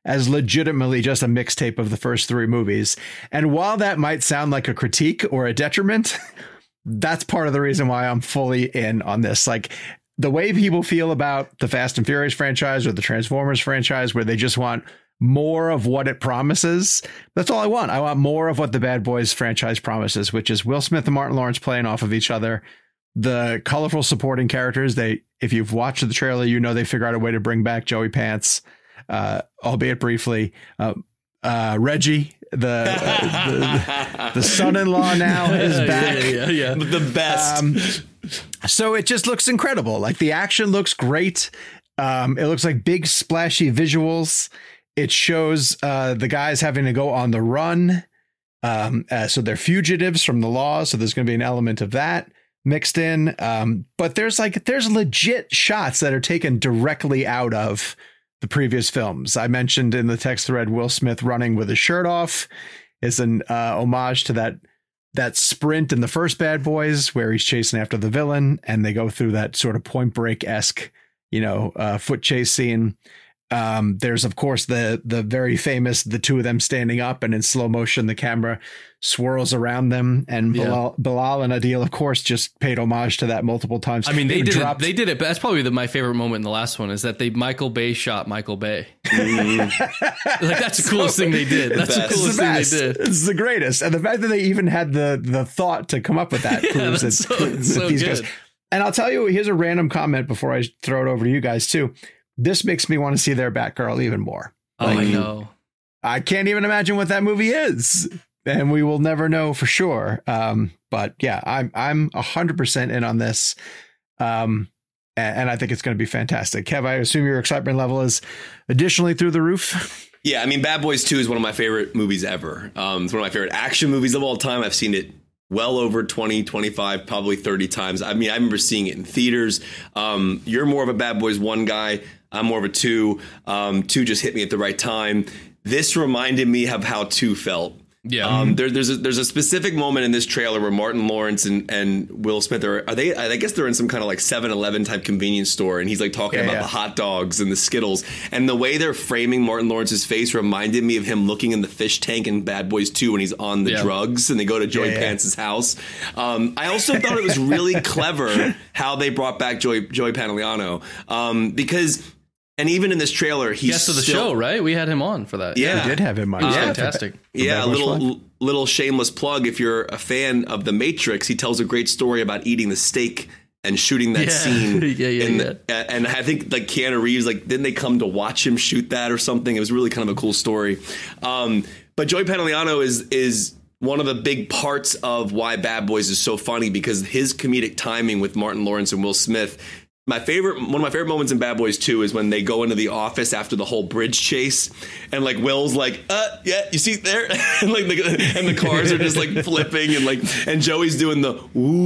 as legitimately just a mixtape of the first three movies. And while that might sound like a critique or a detriment, that's part of the reason why I'm fully in on this. Like, the way people feel about the Fast and Furious franchise or the Transformers franchise, where they just want more of what it promises. That's all I want. I want more of what the Bad Boys franchise promises, which is Will Smith and Martin Lawrence playing off of each other. The colorful supporting characters. They, if you've watched the trailer, you know they figure out a way to bring back Joey Pants, uh, albeit briefly. Uh, uh, Reggie, the, uh, the the son-in-law now is back. Yeah, yeah, yeah. The best. Um, so it just looks incredible. Like, the action looks great. Um, it looks like big splashy visuals. It shows uh, the guys having to go on the run. Um, uh, so they're fugitives from the law. So there's going to be an element of that mixed in. Um, but there's like there's legit shots that are taken directly out of the previous films. I mentioned in the text thread, Will Smith running with his shirt off is an uh, homage to that that sprint in the first Bad Boys where he's chasing after the villain, and they go through that sort of Point Break-esque, you know, uh, foot chase scene. Um, there's, of course, the the very famous the two of them standing up, and in slow motion the camera swirls around them. And Yeah. Bilal, Bilal and Adil, of course, just paid homage to that multiple times. I mean, they did dropped- it. They did it. But that's probably the, my favorite moment in the last one is that they Michael Bay shot Michael Bay. like that's the coolest thing they did. That's the best. It's coolest the thing best. they did. It's the greatest, and the fact that they even had the the thought to come up with that Yeah, proves that's that, so- that so these good. guys. And I'll tell you, here's a random comment before I throw it over to you guys too. This makes me want to see their Batgirl even more. Oh, I know. I can't even imagine what that movie is, and we will never know for sure. Um, but yeah, I'm I'm a hundred percent in on this, um, and, and I think it's going to be fantastic. Kev, I assume your excitement level is additionally through the roof. Yeah, I mean, Bad Boys two is one of my favorite movies ever. Um, it's one of my favorite action movies of all time. I've seen it well over twenty, twenty-five, probably thirty times. I mean, I remember seeing it in theaters. Um, you're more of a Bad Boys one guy. I'm more of a two. Um, two just hit me at the right time. This reminded me of how two felt. Yeah. Um, there, there's a, there's a specific moment in this trailer where Martin Lawrence and, and Will Smith are, are they, I guess they're in some kind of like seven eleven type convenience store. And he's like talking Yeah, about yeah. the hot dogs and the Skittles. And the way they're framing Martin Lawrence's face reminded me of him looking in the fish tank in Bad Boys two when he's on the Yeah. drugs and they go to Joey Yeah, yeah. Pants' house. Um, I also thought it was really clever how they brought back Joey, Joey Pantoliano. Um, because, and even in this trailer, he's Guest of the still, show, right? We had him on for that. Yeah. We did have him on. He was Yeah. fantastic. Yeah, Bad a Boys little five? little shameless plug. If you're a fan of The Matrix, he tells a great story about eating the steak and shooting that Yeah. scene. Yeah, yeah, in yeah. The, and I think like Keanu Reeves, like didn't they come to watch him shoot that or something? It was really kind of a cool story. Um, but Joey Pantoliano is is one of the big parts of why Bad Boys is so funny because his comedic timing with Martin Lawrence and Will Smith. My favorite, one of my favorite moments in Bad Boys two is when they go into the office after the whole bridge chase, and like Will's like, uh, yeah, you see there, and like, the, and the cars are just like flipping, and like, and Joey's doing the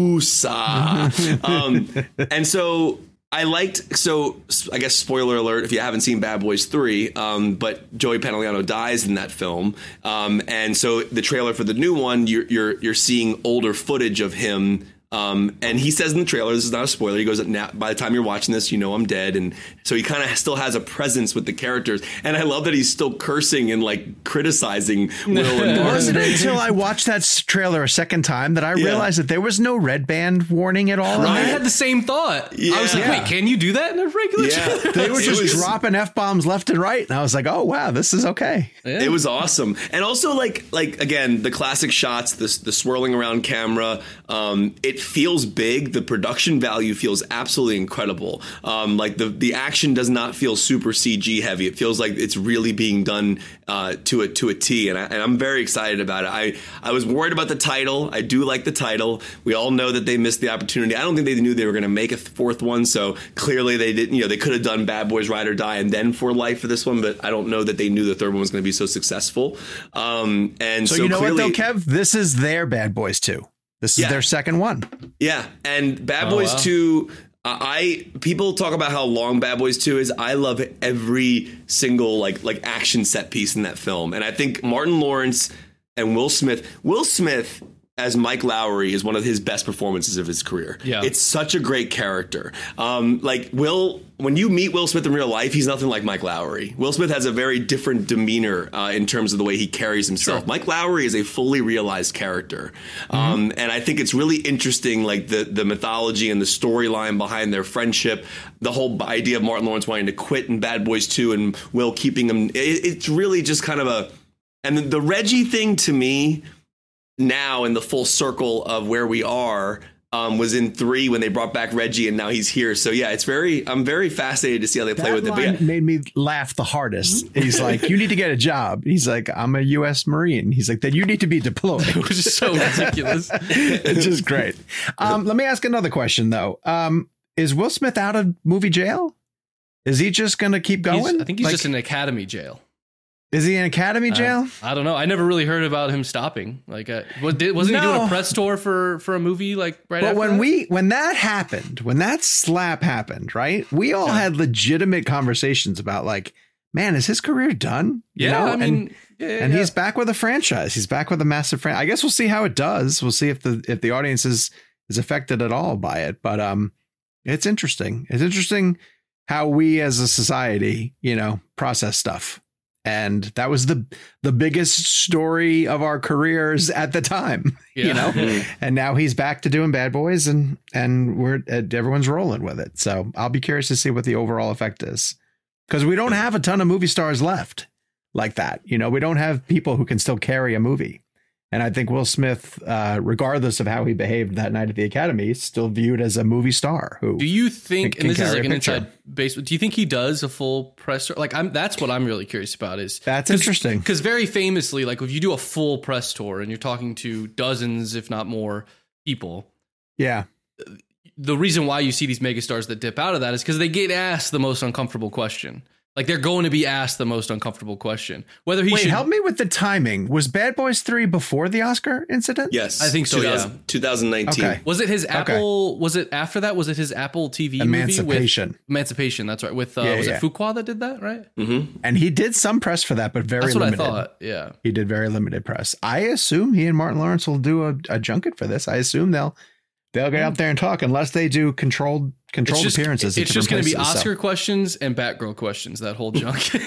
woo-sa, um, and so I liked. So I guess spoiler alert if you haven't seen Bad Boys three, um, but Joey Pantoliano dies in that film, um, and so the trailer for the new one, you're you're you're seeing older footage of him. Um, and he says in the trailer, this is not a spoiler, he goes, now, by the time you're watching this, you know I'm dead. And so he kind of still has a presence with the characters. And I love that he's still cursing and like criticizing Will and It wasn't Martin. until I watched that s- trailer a second time that I realized that there was no red band warning at all. in I that. had the same thought. I was like, Yeah. wait, can you do that in a regular Yeah. trailer? They were It just was- dropping F bombs left and right. And I was like, oh, wow, this is okay. Yeah. It was awesome. And also like, like again, the classic shots, the, the swirling around camera, um, it feels big. The production value feels absolutely incredible. Um, like the, the action does not feel super C G heavy. It feels like it's really being done uh, to a to a T, and, I, and I'm very excited about it. I, I was worried about the title. I do like the title. We all know that they missed the opportunity. I don't think they knew they were going to make a fourth one, so clearly they didn't. You know, they could have done Bad Boys Ride or Die and then For Life for this one, but I don't know that they knew the third one was going to be so successful. Um, and So, so, you know clearly, what, though, Kev? This is their Bad Boys two. This is Yeah. their second one. Yeah, and Bad Oh, Boys wow. two, uh, I people talk about how long Bad Boys two is. I love every single like like action set piece in that film, and I think Martin Lawrence and Will Smith. Will Smith as Mike Lowry is one of his best performances of his career. Yeah. It's such a great character. Um, like Will, when you meet Will Smith in real life, he's nothing like Mike Lowry. Will Smith has a very different demeanor uh, in terms of the way he carries himself. Sure. Mike Lowry is a fully realized character. Mm-hmm. Um, and I think it's really interesting, like the, the mythology and the storyline behind their friendship, the whole idea of Martin Lawrence wanting to quit in Bad Boys two and Will keeping him. It, it's really just kind of a, and the, the Reggie thing to me, now in the full circle of where we are, um, was in three when they brought back Reggie, and now he's here. So yeah, it's very, I'm very fascinated to see how they play that with it. Line But yeah. made me laugh the hardest. He's like, you need to get a job. He's like, I'm a U S Marine. He's like, then you need to be deployed. Which is so ridiculous. It's just great. Um, let me ask another question though. Um, is Will Smith out of movie jail? Is he just going to keep going? He's, I think he's like, just in academy jail. Is he in academy jail? Uh, I don't know. I never really heard about him stopping. Like, uh, was, did, wasn't No. he doing a press tour for, for a movie like right But after when that? we when that happened, when that slap happened, right? We all Yeah. had legitimate conversations about like, man, is his career done? You Yeah, know? I mean, and, yeah, yeah, and yeah. he's back with a franchise. He's back with a massive franchise. I guess we'll see how it does. We'll see if the if the audience is is affected at all by it. But um, it's interesting. It's interesting how we as a society, you know, process stuff. And that was the the biggest story of our careers at the time, you Yeah. know. And now he's back to doing Bad Boys, and and we're everyone's rolling with it. So I'll be curious to see what the overall effect is, because we don't have a ton of movie stars left like that. You know, we don't have people who can still carry a movie. And I think Will Smith, uh, regardless of how he behaved that night at the Academy, is still viewed as a movie star. Who Do you think, can and this is carry like a an picture. inside basement, do you think he does a full press tour? Like, I'm that's what I'm really curious about is That's interesting. Because very famously, like if you do a full press tour and you're talking to dozens, if not more, people, yeah. the reason why you see these megastars that dip out of that is because they get asked the most uncomfortable question. Like they're going to be asked the most uncomfortable question. Whether he Wait, should help me with the timing. Was Bad Boys three before the Oscar incident? Yes. I think so, two yeah. twenty nineteen. Okay. Was it his Apple? Was it after that? Was it his Apple T V movie Emancipation. with Emancipation? That's right. With uh, Yeah, was yeah. it Fuqua that did that? Right. Mm-hmm. And he did some press for that, but very That's what limited. I thought. Yeah. He did very limited press. I assume he and Martin Lawrence will do a, a junket for this. I assume they'll they'll get out there and talk, unless they do controlled controlled It's just, appearances. at it's just going different to be places, Oscar so. questions and Batgirl questions. That whole junket.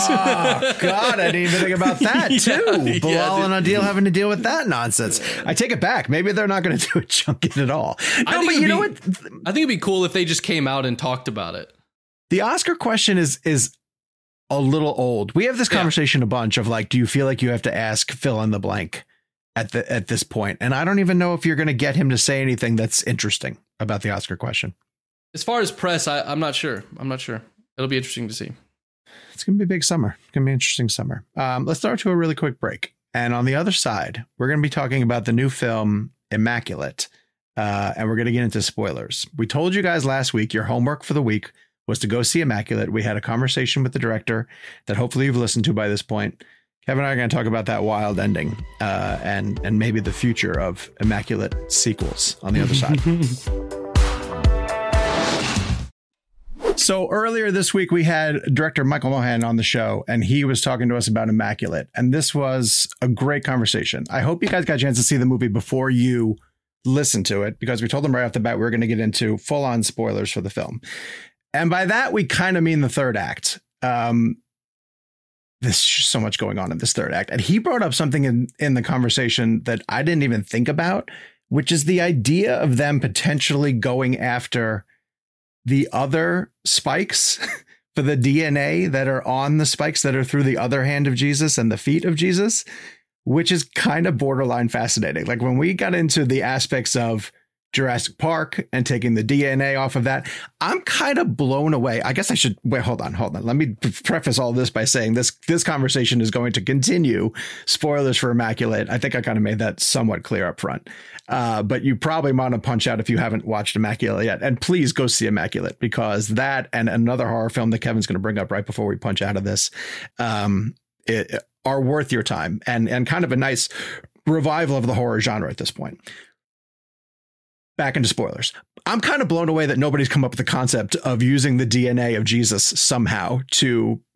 Oh God, I didn't even think about that too. Yeah, Bilal yeah, and Adil having to deal with that nonsense. I take it back. Maybe they're not going to do a junket at all. I No, think but it'd you know be- what? I think it'd be cool if they just came out and talked about it. The Oscar question is is a little old. We have this Yeah. conversation a bunch of like, do you feel like you have to ask fill in the blank at the at this point? And I don't even know if you're going to get him to say anything that's interesting about the Oscar question. As far as press, I, I'm not sure. I'm not sure. It'll be interesting to see. It's going to be a big summer. It's going to be an interesting summer. Um, let's start to a really quick break. And on the other side, we're going to be talking about the new film Immaculate. Uh, and we're going to get into spoilers. We told you guys last week your homework for the week was to go see Immaculate. We had a conversation with the director that hopefully you've listened to by this point. Kevin and I are going to talk about that wild ending uh, and, and maybe the future of Immaculate sequels on the other side. So earlier this week, we had director Michael Mohan on the show, and he was talking to us about Immaculate. And this was a great conversation. I hope you guys got a chance to see the movie before you listen to it, because we told them right off the bat we were going to get into full on spoilers for the film. And by that, we kind of mean the third act. Um, there's just so much going on in this third act. And he brought up something in, in the conversation that I didn't even think about, which is the idea of them potentially going after the other spikes for the D N A that are on the spikes that are through the other hand of Jesus and the feet of Jesus, which is kind of borderline fascinating. Like when we got into the aspects of Jurassic Park and taking the D N A off of that, I'm kind of blown away. I guess I should wait. Hold on, hold on. Let me preface all this by saying this, this conversation is going to continue. Spoilers for Immaculate. I think I kind of made that somewhat clear up front. Uh, but you probably want to punch out if you haven't watched Immaculate yet. And please go see Immaculate, because that and another horror film that Kevin's going to bring up right before we punch out of this um, it, are worth your time, and, and kind of a nice revival of the horror genre at this point. Back into spoilers. I'm kind of blown away that nobody's come up with the concept of using the D N A of Jesus somehow to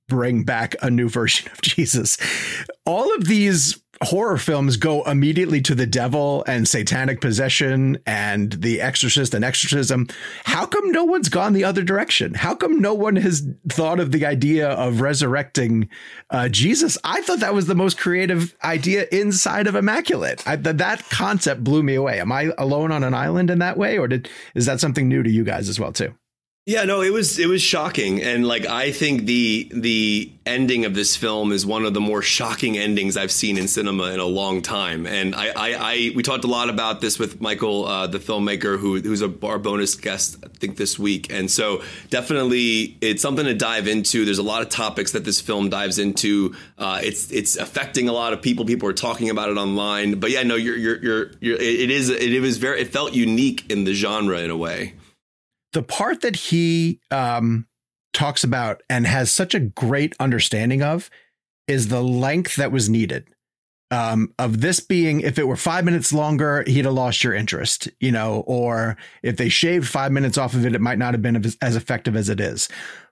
bring back a new version of Jesus. All of these horror films go immediately to the devil and satanic possession and the exorcist and exorcism. How come no one's gone the other direction? How come no one has thought of the idea of resurrecting uh, Jesus? I thought that was the most creative idea inside of Immaculate. I, th- that concept blew me away. Am I alone on an island in that way, or did is that something new to you guys as well too? Yeah, no, it was it was shocking. And like, I think the the ending of this film is one of the more shocking endings I've seen in cinema in a long time. And I, I, I we talked a lot about this with Michael, uh, the filmmaker, who who's a, our bonus guest, I think, this week. And so definitely it's something to dive into. There's a lot of topics that this film dives into. Uh, it's it's affecting a lot of people. People are talking about it online. But yeah, no, you're you're you're, you're it is it was very it felt unique in the genre in a way. The part that he um, talks about and has such a great understanding of is the length that was needed um, of this being, if it were five minutes longer, he'd have lost your interest, you know, or if they shaved five minutes off of it, it might not have been as effective as it is.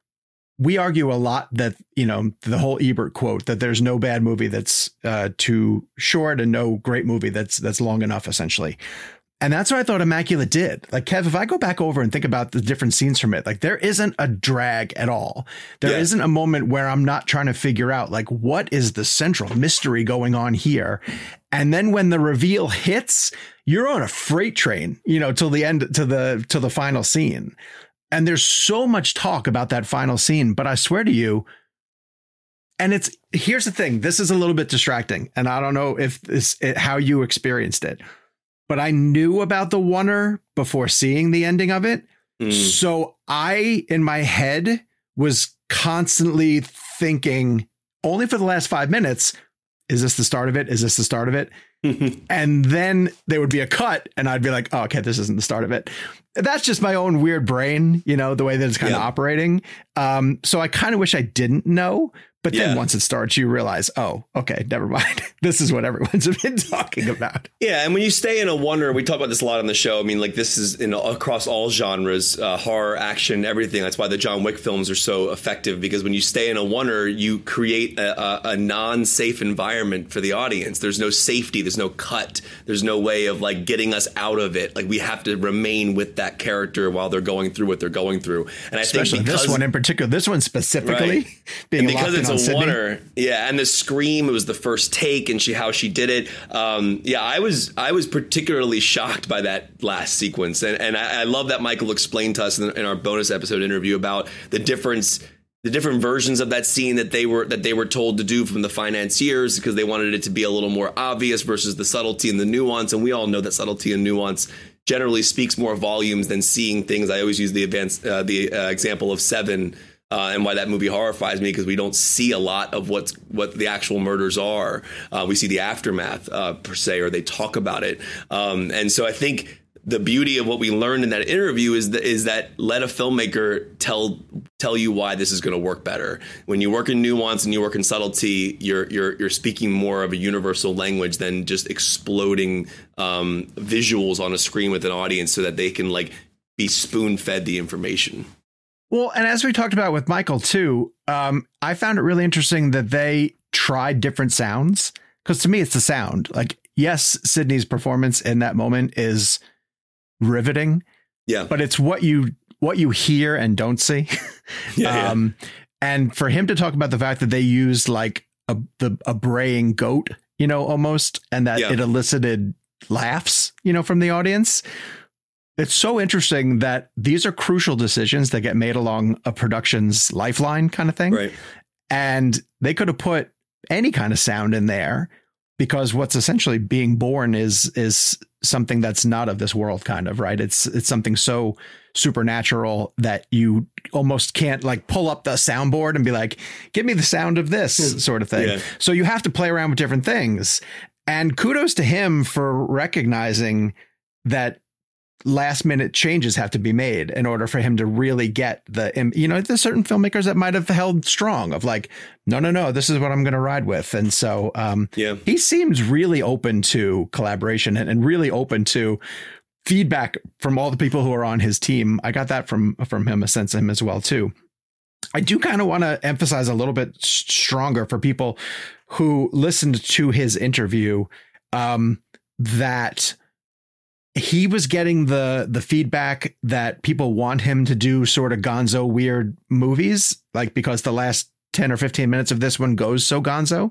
We argue a lot that, you know, the whole Ebert quote that there's no bad movie that's uh, too short and no great movie that's that's long enough, essentially. And that's what I thought Immaculate did. Like, Kev, if I go back over and think about the different scenes from it, like there isn't a drag at all. There yeah. isn't a moment where I'm not trying to figure out, like, what is the central mystery going on here? And then when the reveal hits, you're on a freight train, you know, till the end, to the, to the final scene. And there's so much talk about that final scene, but I swear to you, and it's, here's the thing, this is a little bit distracting, and I don't know if this, it, how you experienced it. But I knew about the oneer before seeing the ending of it. Mm. So I, in my head, was constantly thinking, only for the last five minutes, is this the start of it? Is this the start of it? And then there would be a cut and I'd be like, oh, okay, this isn't the start of it. That's just my own weird brain, you know, the way that it's kind of yeah. operating. Um, so I kind of wish I didn't know. But then yeah. once it starts, you realize, oh, okay, never mind. This is what everyone's been talking about. Yeah. And when you stay in a wonder, we talk about this a lot on the show. I mean, like, this is in across all genres, uh, horror, action, everything. That's why the John Wick films are so effective, because when you stay in a wonder, you create a, a, a non-safe environment for the audience. There's no safety. There's no cut. There's no way of like getting us out of it. Like, we have to remain with that character while they're going through what they're going through. And I Especially think because, this one in particular, this one specifically, right. being and because it's a Sydney. Wonder, yeah, and the scream, it was the first take, and she how she did it. Um, yeah, I was I was particularly shocked by that last sequence, and and I, I love that Michael explained to us in, in our bonus episode interview about the difference. The different versions of that scene that they were that they were told to do from the financiers, because they wanted it to be a little more obvious versus the subtlety and the nuance. And we all know that subtlety and nuance generally speaks more volumes than seeing things. I always use the advanced uh, the uh, example of Seven. Uh, and why that movie horrifies me, because we don't see a lot of what's what the actual murders are. Uh, we see the aftermath uh, per se, or they talk about it. Um, and so I think the beauty of what we learned in that interview is that, is that let a filmmaker tell tell you why this is going to work better. When you work in nuance and you work in subtlety, you're you're you're speaking more of a universal language than just exploding um, visuals on a screen with an audience so that they can like be spoon fed the information. Well, and as we talked about with Michael, too, um, I found it really interesting that they tried different sounds, because to me, it's the sound. Like, yes, Sydney's performance in that moment is riveting. Yeah. But it's what you what you hear and don't see. yeah, um, yeah. And for him to talk about the fact that they used like a, the, a braying goat, you know, almost, and that yeah. it elicited laughs, you know, from the audience. It's so interesting that these are crucial decisions that get made along a production's lifeline kind of thing. Right. And they could have put any kind of sound in there, because what's essentially being born is is something that's not of this world, kind of, right? It's it's something so supernatural that you almost can't like pull up the soundboard and be like, give me the sound of this sort of thing. Yeah. So you have to play around with different things. And kudos to him for recognizing that last minute changes have to be made in order for him to really get the, you know, there's certain filmmakers that might have held strong of like, no, no, no, this is what I'm going to ride with. And so um, yeah. he seems really open to collaboration and, and really open to feedback from all the people who are on his team. I got that from, from him, a sense of him as well, too. I do kind of want to emphasize a little bit s- stronger for people who listened to his interview, um, that he was getting the the feedback that people want him to do sort of gonzo weird movies, like because the last ten or fifteen minutes of this one goes so gonzo.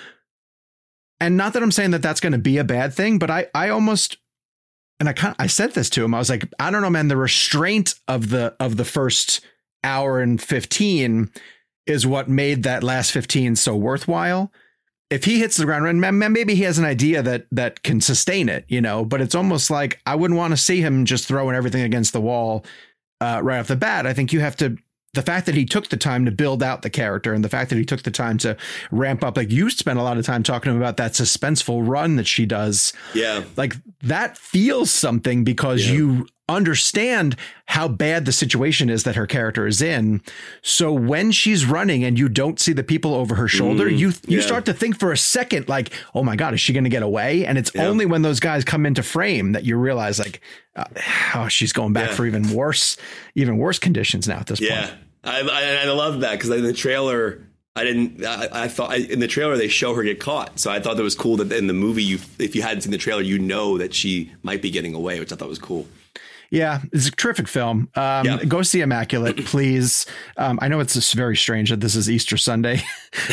And not that I'm saying that that's going to be a bad thing, but I, I almost, and I kind I said this to him, I was like, I don't know, man, the restraint of the, of the first hour and fifteen is what made that last fifteen so worthwhile. If he hits the ground running, maybe he has an idea that that can sustain it, you know, but it's almost like I wouldn't want to see him just throwing everything against the wall uh, right off the bat. I think you have to, the fact that he took the time to build out the character and the fact that he took the time to ramp up, like you spent a lot of time talking about that suspenseful run that she does. Yeah. Like that feels something because yeah. you understand how bad the situation is that her character is in. So when she's running and you don't see the people over her shoulder, mm, you you yeah. start to think for a second, like, oh my God, is she going to get away? And it's yeah. only when those guys come into frame that you realize like, uh, oh, she's going back yeah. for even worse, even worse conditions now at this yeah. point. I, I, I love that because in the trailer, I didn't, I, I thought I, in the trailer, they show her get caught. So I thought that was cool that in the movie, you, if you hadn't seen the trailer, you know that she might be getting away, which I thought was cool. Yeah, it's a terrific film. Um, yeah. Go see Immaculate, please. Um, I know it's just very strange that this is Easter Sunday,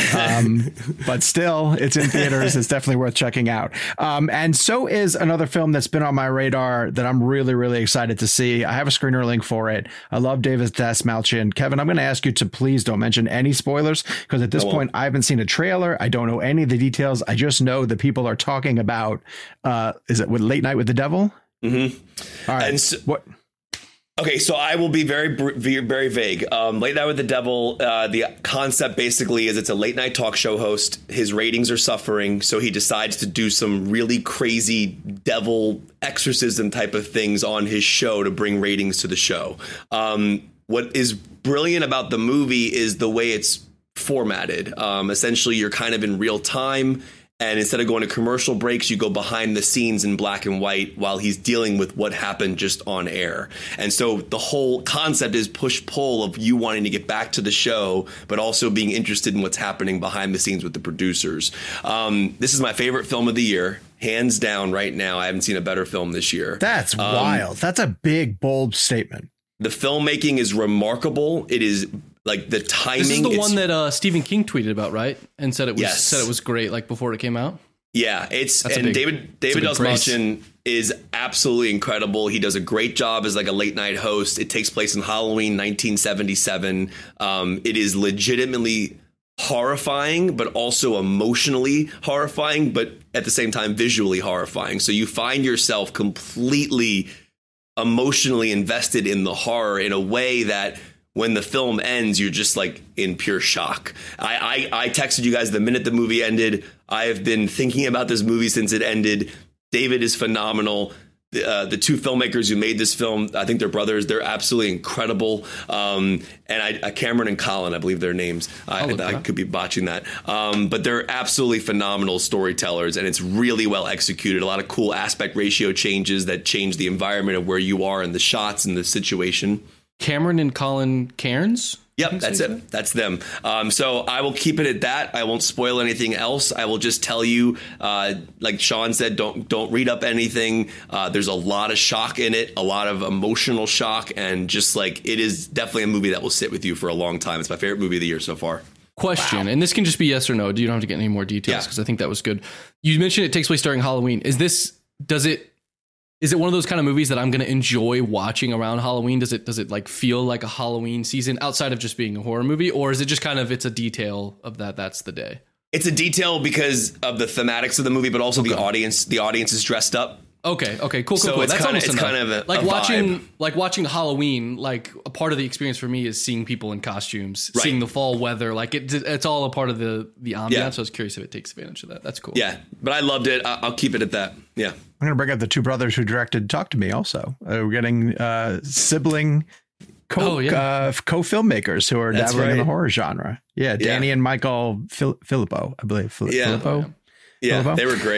um, but still, it's in theaters. It's definitely worth checking out. Um, and so is another film that's been on my radar that I'm really, really excited to see. I have a screener link for it. I love David Dastmalchian. Kevin, I'm going to ask you to please don't mention any spoilers because at this oh, well. point, I haven't seen a trailer. I don't know any of the details. I just know that people are talking about, uh, is it with Late Night with the Devil? Mm-hmm. All right. And so, what? Okay, so I will be very, very vague. Um, Late Night with the Devil, uh, the concept basically is it's a late night talk show host. His ratings are suffering, so he decides to do some really crazy devil exorcism type of things on his show to bring ratings to the show. Um, what is brilliant about the movie is the way it's formatted. Um, essentially, you're kind of in real time. And instead of going to commercial breaks, you go behind the scenes in black and white while he's dealing with what happened just on air. And so the whole concept is push-pull of you wanting to get back to the show, but also being interested in what's happening behind the scenes with the producers. Um, this is my favorite film of the year. Hands down right now. I haven't seen a better film this year. That's um, wild. That's a big, bold statement. The filmmaking is remarkable. It is... Like the timing. This is the one that uh, Stephen King tweeted about, right? And said it was yes. said it was great, like before it came out. Yeah, it's That's and big, David David Dastmalchian is absolutely incredible. He does a great job as like a late night host. It takes place in Halloween, nineteen seventy-seven. Um, it is legitimately horrifying, but also emotionally horrifying, but at the same time visually horrifying. So you find yourself completely emotionally invested in the horror in a way that. When the film ends, you're just like in pure shock. I, I I texted you guys the minute the movie ended. I have been thinking about this movie since it ended. David is phenomenal. The, uh, the two filmmakers who made this film, I think they're brothers. They're absolutely incredible. Um, and I, uh, Cameron and Colin, I believe their names. I, I could be botching that. Um, but they're absolutely phenomenal storytellers, and it's really well executed. A lot of cool aspect ratio changes that change the environment of where you are in the shots and the situation. Cameron and Colin Cairns? Yep, that's it. That? That's them. Um, so I will keep it at that. I won't spoil anything else. I will just tell you, uh, like Sean said, don't don't read up anything. Uh, there's a lot of shock in it, a lot of emotional shock, and just like it is definitely a movie that will sit with you for a long time. It's my favorite movie of the year so far. Question, wow. And this can just be yes or no. You don't have to get any more details because yeah. I think that was good. You mentioned it takes place during Halloween. Is this, does it, Is it one of those kind of movies that I'm going to enjoy watching around Halloween? Does it does it like feel like a Halloween season outside of just being a horror movie? Or is it just kind of it's a detail of that that's the day? It's a detail because of the thematics of the movie, but also okay. the audience. The audience is dressed up. Okay. Okay. Cool. Cool. So cool. It's That's kind of, almost it's enough. kind of a, like a watching vibe. like watching Halloween. Like a part of the experience for me is seeing people in costumes, right. seeing the fall weather. Like it, it's all a part of the the ambiance. Yeah. So I was curious if it takes advantage of that. That's cool. Yeah, but I loved it. I'll keep it at that. Yeah. I'm going to bring up the two brothers who directed Talk to Me also. Uh, we're getting uh, sibling co, oh, yeah. uh, co-filmmakers who are That's dabbling right. in the horror genre. Yeah, Danny yeah. and Michael Fil- Filippo, I believe. Fil- Yeah. Filippo? Yeah, Filippo? they were great.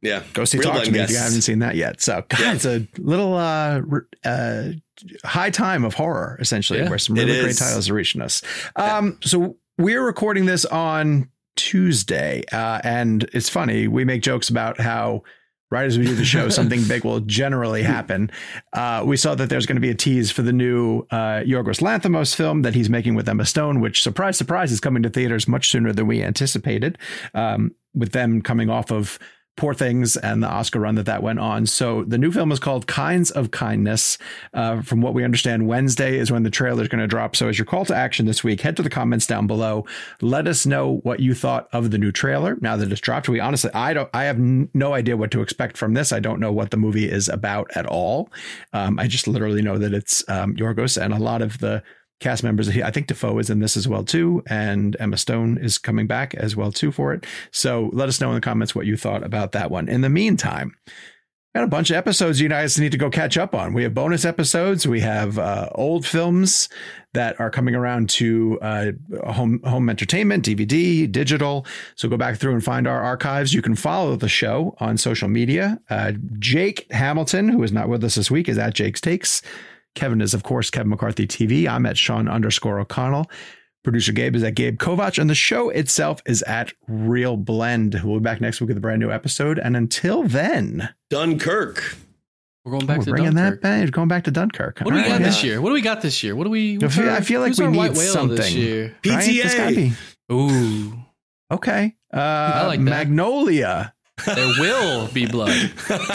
Yeah. Go see Real Talk to blind Me if you guests. haven't seen that yet. So, God, Yeah. it's a little uh, r- uh, high time of horror, essentially, Yeah, where some it really great is. titles are reaching us. Um, so we're recording this on Tuesday, uh, and it's funny. We make jokes about how right as we do the show, something big will generally happen. Uh, we saw that there's going to be a tease for the new uh, Yorgos Lanthimos film that he's making with Emma Stone, which, surprise, surprise, is coming to theaters much sooner than we anticipated, um, with them coming off of Poor Things and the Oscar run that that went on. So the new film is called Kinds of Kindness. Uh, from what we understand, Wednesday is when the trailer is going to drop. So as your call to action this week, head to the comments down below. Let us know what you thought of the new trailer now that it's dropped. We honestly, I don't, I have n- no idea what to expect from this. I don't know what the movie is about at all. Um, I just literally know that it's um, Yorgos, and a lot of the cast members. I think Defoe is in this as well too, and Emma Stone is coming back as well too for it. So let us know in the comments what you thought about that one. In the meantime, got a bunch of episodes you guys need to go catch up on. We have bonus episodes. We have uh, old films that are coming around to uh, home home entertainment, D V D, digital. So go back through and find our archives. You can follow the show on social media. Uh, Jake Hamilton, who is not with us this week, is at Jake's Takes. Kevin is, of course, Kevin McCarthy T V. I'm at Sean underscore O'Connell. Producer Gabe is at Gabe Kovach. And the show itself is at Real Blend. We'll be back next week with a brand new episode. And until then, Dunkirk. We're going back we're to bringing Dunkirk. that back. Going back to Dunkirk. What do we All got right, this yeah. year? What do we got this year? What do we? I feel, I feel like who's we our need white whale something. this year? P T A. Right? There's gotta be. Ooh, Okay. Uh, I like that. Magnolia. there will be blood.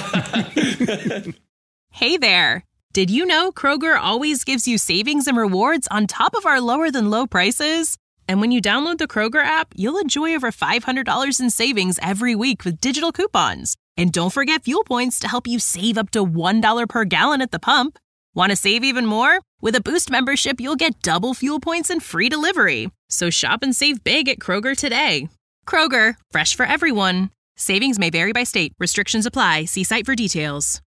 Hey there! Did you know Kroger always gives you savings and rewards on top of our lower than low prices? And when you download the Kroger app, you'll enjoy over five hundred dollars in savings every week with digital coupons. And don't forget fuel points to help you save up to one dollar per gallon at the pump. Want to save even more? With a Boost membership, you'll get double fuel points and free delivery. So shop and save big at Kroger today. Kroger, fresh for everyone. Savings may vary by state. Restrictions apply. See site for details.